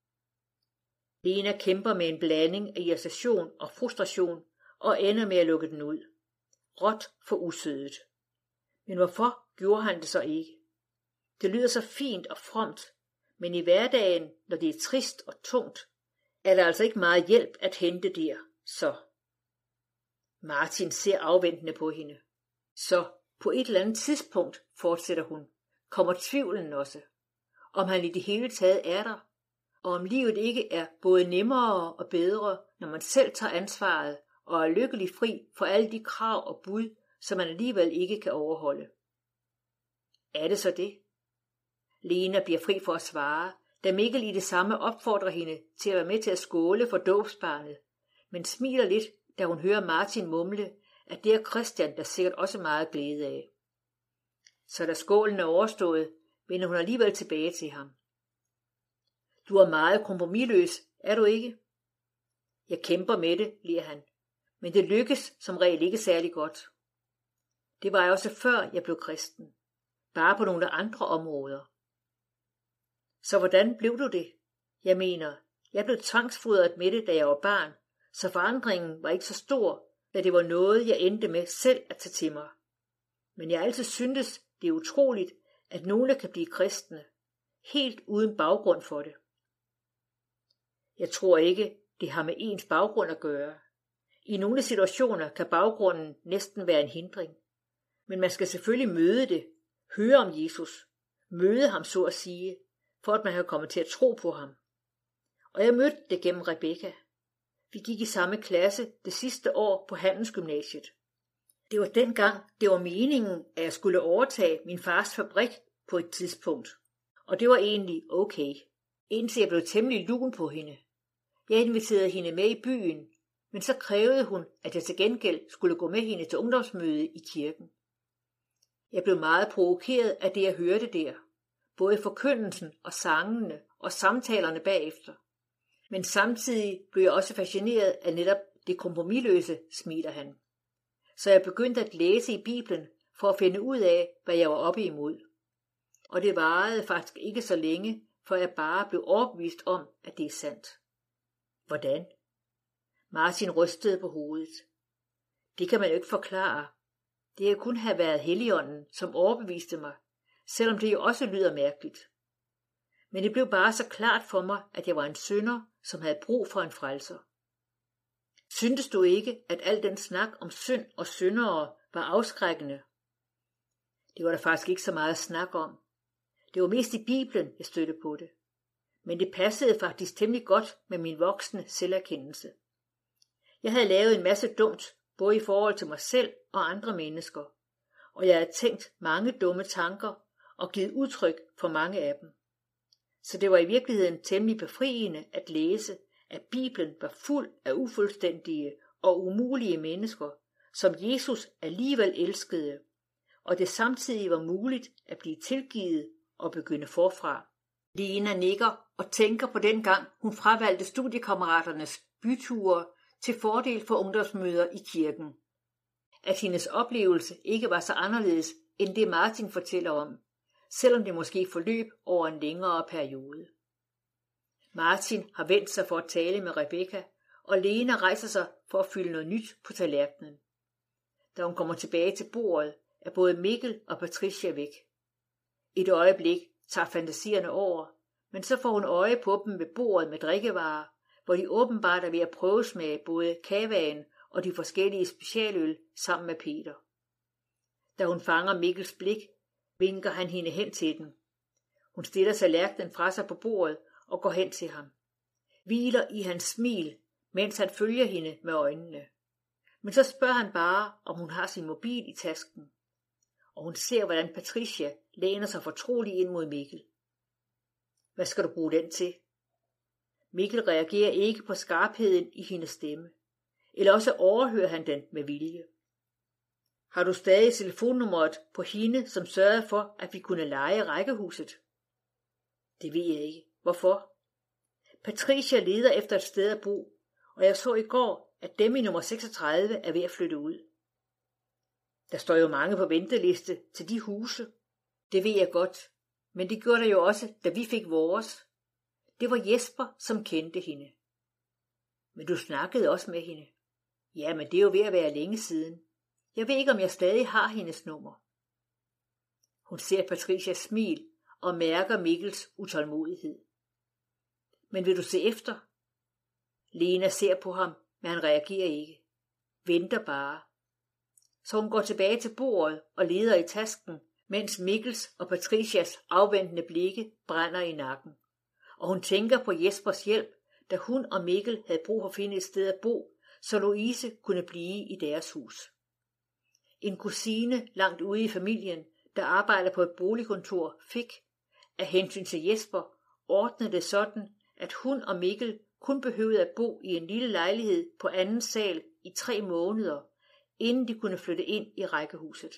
Speaker 1: Lena kæmper med en blanding af irritation og frustration og ender med at lukke den ud. Råt for usødet. Men hvorfor gjorde han det så ikke? Det lyder så fint og fromt, men i hverdagen, når det er trist og tungt, er der altså ikke meget hjælp at hente der, så. Martin ser afventende på hende. Så på et eller andet tidspunkt, fortsætter hun, kommer tvivlen også. Om han i det hele taget er der, og om livet ikke er både nemmere og bedre, når man selv tager ansvaret og er lykkelig fri for alle de krav og bud, som man alligevel ikke kan overholde. Er det så det? Lena bliver fri for at svare, da Mikkel i det samme opfordrer hende til at være med til at skåle for dåbsbarnet, men smiler lidt, da hun hører Martin mumle, at det er Christian, der sikkert også meget glæde af. Så da skålen er overstået, vender hun alligevel tilbage til ham. Du er meget kompromisløs, er du ikke? Jeg kæmper med det, ler han, men det lykkes som regel ikke særlig godt. Det var jeg også før jeg blev kristen, bare på nogle andre områder. Så hvordan blev du det? Jeg mener, jeg blev tvangsfodret med det, da jeg var barn, så forandringen var ikke så stor, da det var noget, jeg endte med selv at tage til mig. Men jeg altid syntes, det er utroligt, at nogle kan blive kristne, helt uden baggrund for det. Jeg tror ikke, det har med ens baggrund at gøre. I nogle situationer kan baggrunden næsten være en hindring. Men man skal selvfølgelig møde det, høre om Jesus, møde ham så at sige, for at man kan komme til at tro på ham. Og jeg mødte det gennem Rebecca. Vi gik i samme klasse det sidste år på Handelsgymnasiet. Det var dengang, det var meningen, at jeg skulle overtage min fars fabrik på et tidspunkt. Og det var egentlig okay, indtil jeg blev temmelig lun på hende. Jeg inviterede hende med i byen, men så krævede hun, at jeg til gengæld skulle gå med hende til ungdomsmøde i kirken. Jeg blev meget provokeret af det, jeg hørte der, både forkyndelsen og sangene og samtalerne bagefter. Men samtidig blev jeg også fascineret af netop det kompromisløse, smiler han. Så jeg begyndte at læse i Bibelen for at finde ud af, hvad jeg var oppe imod. Og det varede faktisk ikke så længe, for jeg bare blev overbevist om, at det er sandt. Hvordan? Martin rystede på hovedet. Det kan man jo ikke forklare. Det kan kun have været Helligånden, som overbeviste mig, selvom det jo også lyder mærkeligt. Men det blev bare så klart for mig, at jeg var en synder, som havde brug for en frelser. Syntes du ikke, at al den snak om synd og syndere var afskrækkende? Det var der faktisk ikke så meget snak om. Det var mest i Bibelen, jeg stødte på det. Men det passede faktisk temmelig godt med min voksne selverkendelse. Jeg havde lavet en masse dumt, både i forhold til mig selv og andre mennesker, og jeg havde tænkt mange dumme tanker og givet udtryk for mange af dem. Så det var i virkeligheden temmelig befriende at læse, at Bibelen var fuld af ufuldstændige og umulige mennesker, som Jesus alligevel elskede, og det samtidig var muligt at blive tilgivet og begynde forfra. Lena nikker og tænker på den gang, hun fravalgte studiekammeraternes byture til fordel for ungdomsmøder i kirken. At hendes oplevelse ikke var så anderledes end det Martin fortæller om, selvom det måske forløb over en længere periode. Martin har vendt sig for at tale med Rebekka, og Lena rejser sig for at fylde noget nyt på tallerkenen. Da hun kommer tilbage til bordet, er både Mikkel og Patricia væk. Et øjeblik tager fantasierne over, men så får hun øje på dem ved bordet med drikkevarer, hvor de åbenbart er ved at prøvesmage både kavaen og de forskellige specialøl sammen med Peter. Da hun fanger Mikkels blik, vinker han hende hen til den. Hun stiller tallerkenen fra sig på bordet og går hen til ham. Hviler i hans smil, mens han følger hende med øjnene. Men så spørger han bare, om hun har sin mobil i tasken. Og hun ser, hvordan Patricia læner sig fortroligt ind mod Mikkel. Hvad skal du bruge den til? Mikkel reagerer ikke på skarpheden i hendes stemme. Eller også overhører han den med vilje. Har du stadig telefonnummeret på hende, som sørgede for, at vi kunne leje rækkehuset? Det ved jeg ikke. Hvorfor? Patricia leder efter et sted at bo, og jeg så i går, at dem i nummer 36 er ved at flytte ud. Der står jo mange på venteliste til de huse. Det ved jeg godt, men det gjorde der jo også, da vi fik vores. Det var Jesper, som kendte hende. Men du snakkede også med hende. Ja, men det er jo ved at være længe siden. Jeg ved ikke, om jeg stadig har hendes nummer. Hun ser Patricias smil og mærker Mikkels utålmodighed. Men vil du se efter? Lena ser på ham, men han reagerer ikke. Venter bare. Så hun går tilbage til bordet og leder i tasken, mens Mikkels og Patricias afventende blikke brænder i nakken. Og hun tænker på Jespers hjælp, da hun og Mikkel havde brug for at finde et sted at bo, så Louise kunne blive i deres hus. En kusine langt ude i familien, der arbejder på et boligkontor, fik, af hensyn til Jesper, ordnet det sådan, at hun og Mikkel kun behøvede at bo i en lille lejlighed på anden sal i 3 måneder, inden de kunne flytte ind i rækkehuset.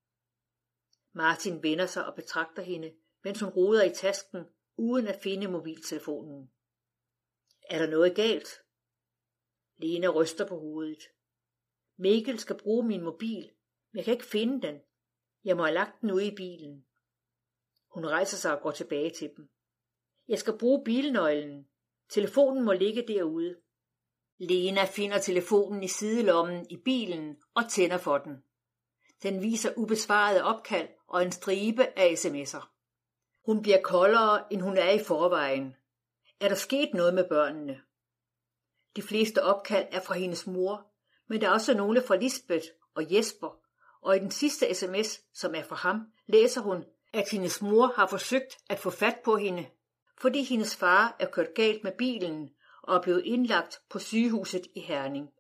Speaker 1: Martin vender sig og betragter hende, mens hun roder i tasken, uden at finde mobiltelefonen. Er der noget galt? Lena ryster på hovedet. Mikkel skal bruge min mobil, men jeg kan ikke finde den. Jeg må have lagt den ude i bilen. Hun rejser sig og går tilbage til dem. Jeg skal bruge bilnøglen. Telefonen må ligge derude. Lena finder telefonen i sidelommen i bilen og tænder for den. Den viser ubesvarede opkald og en stribe af sms'er. Hun bliver koldere, end hun er i forvejen. Er der sket noget med børnene? De fleste opkald er fra hendes mor, men der er også nogle fra Lisbeth og Jesper, og i den sidste sms, som er fra ham, læser hun, at hendes mor har forsøgt at få fat på hende, fordi hendes far er kørt galt med bilen og er blevet indlagt på sygehuset i Herning.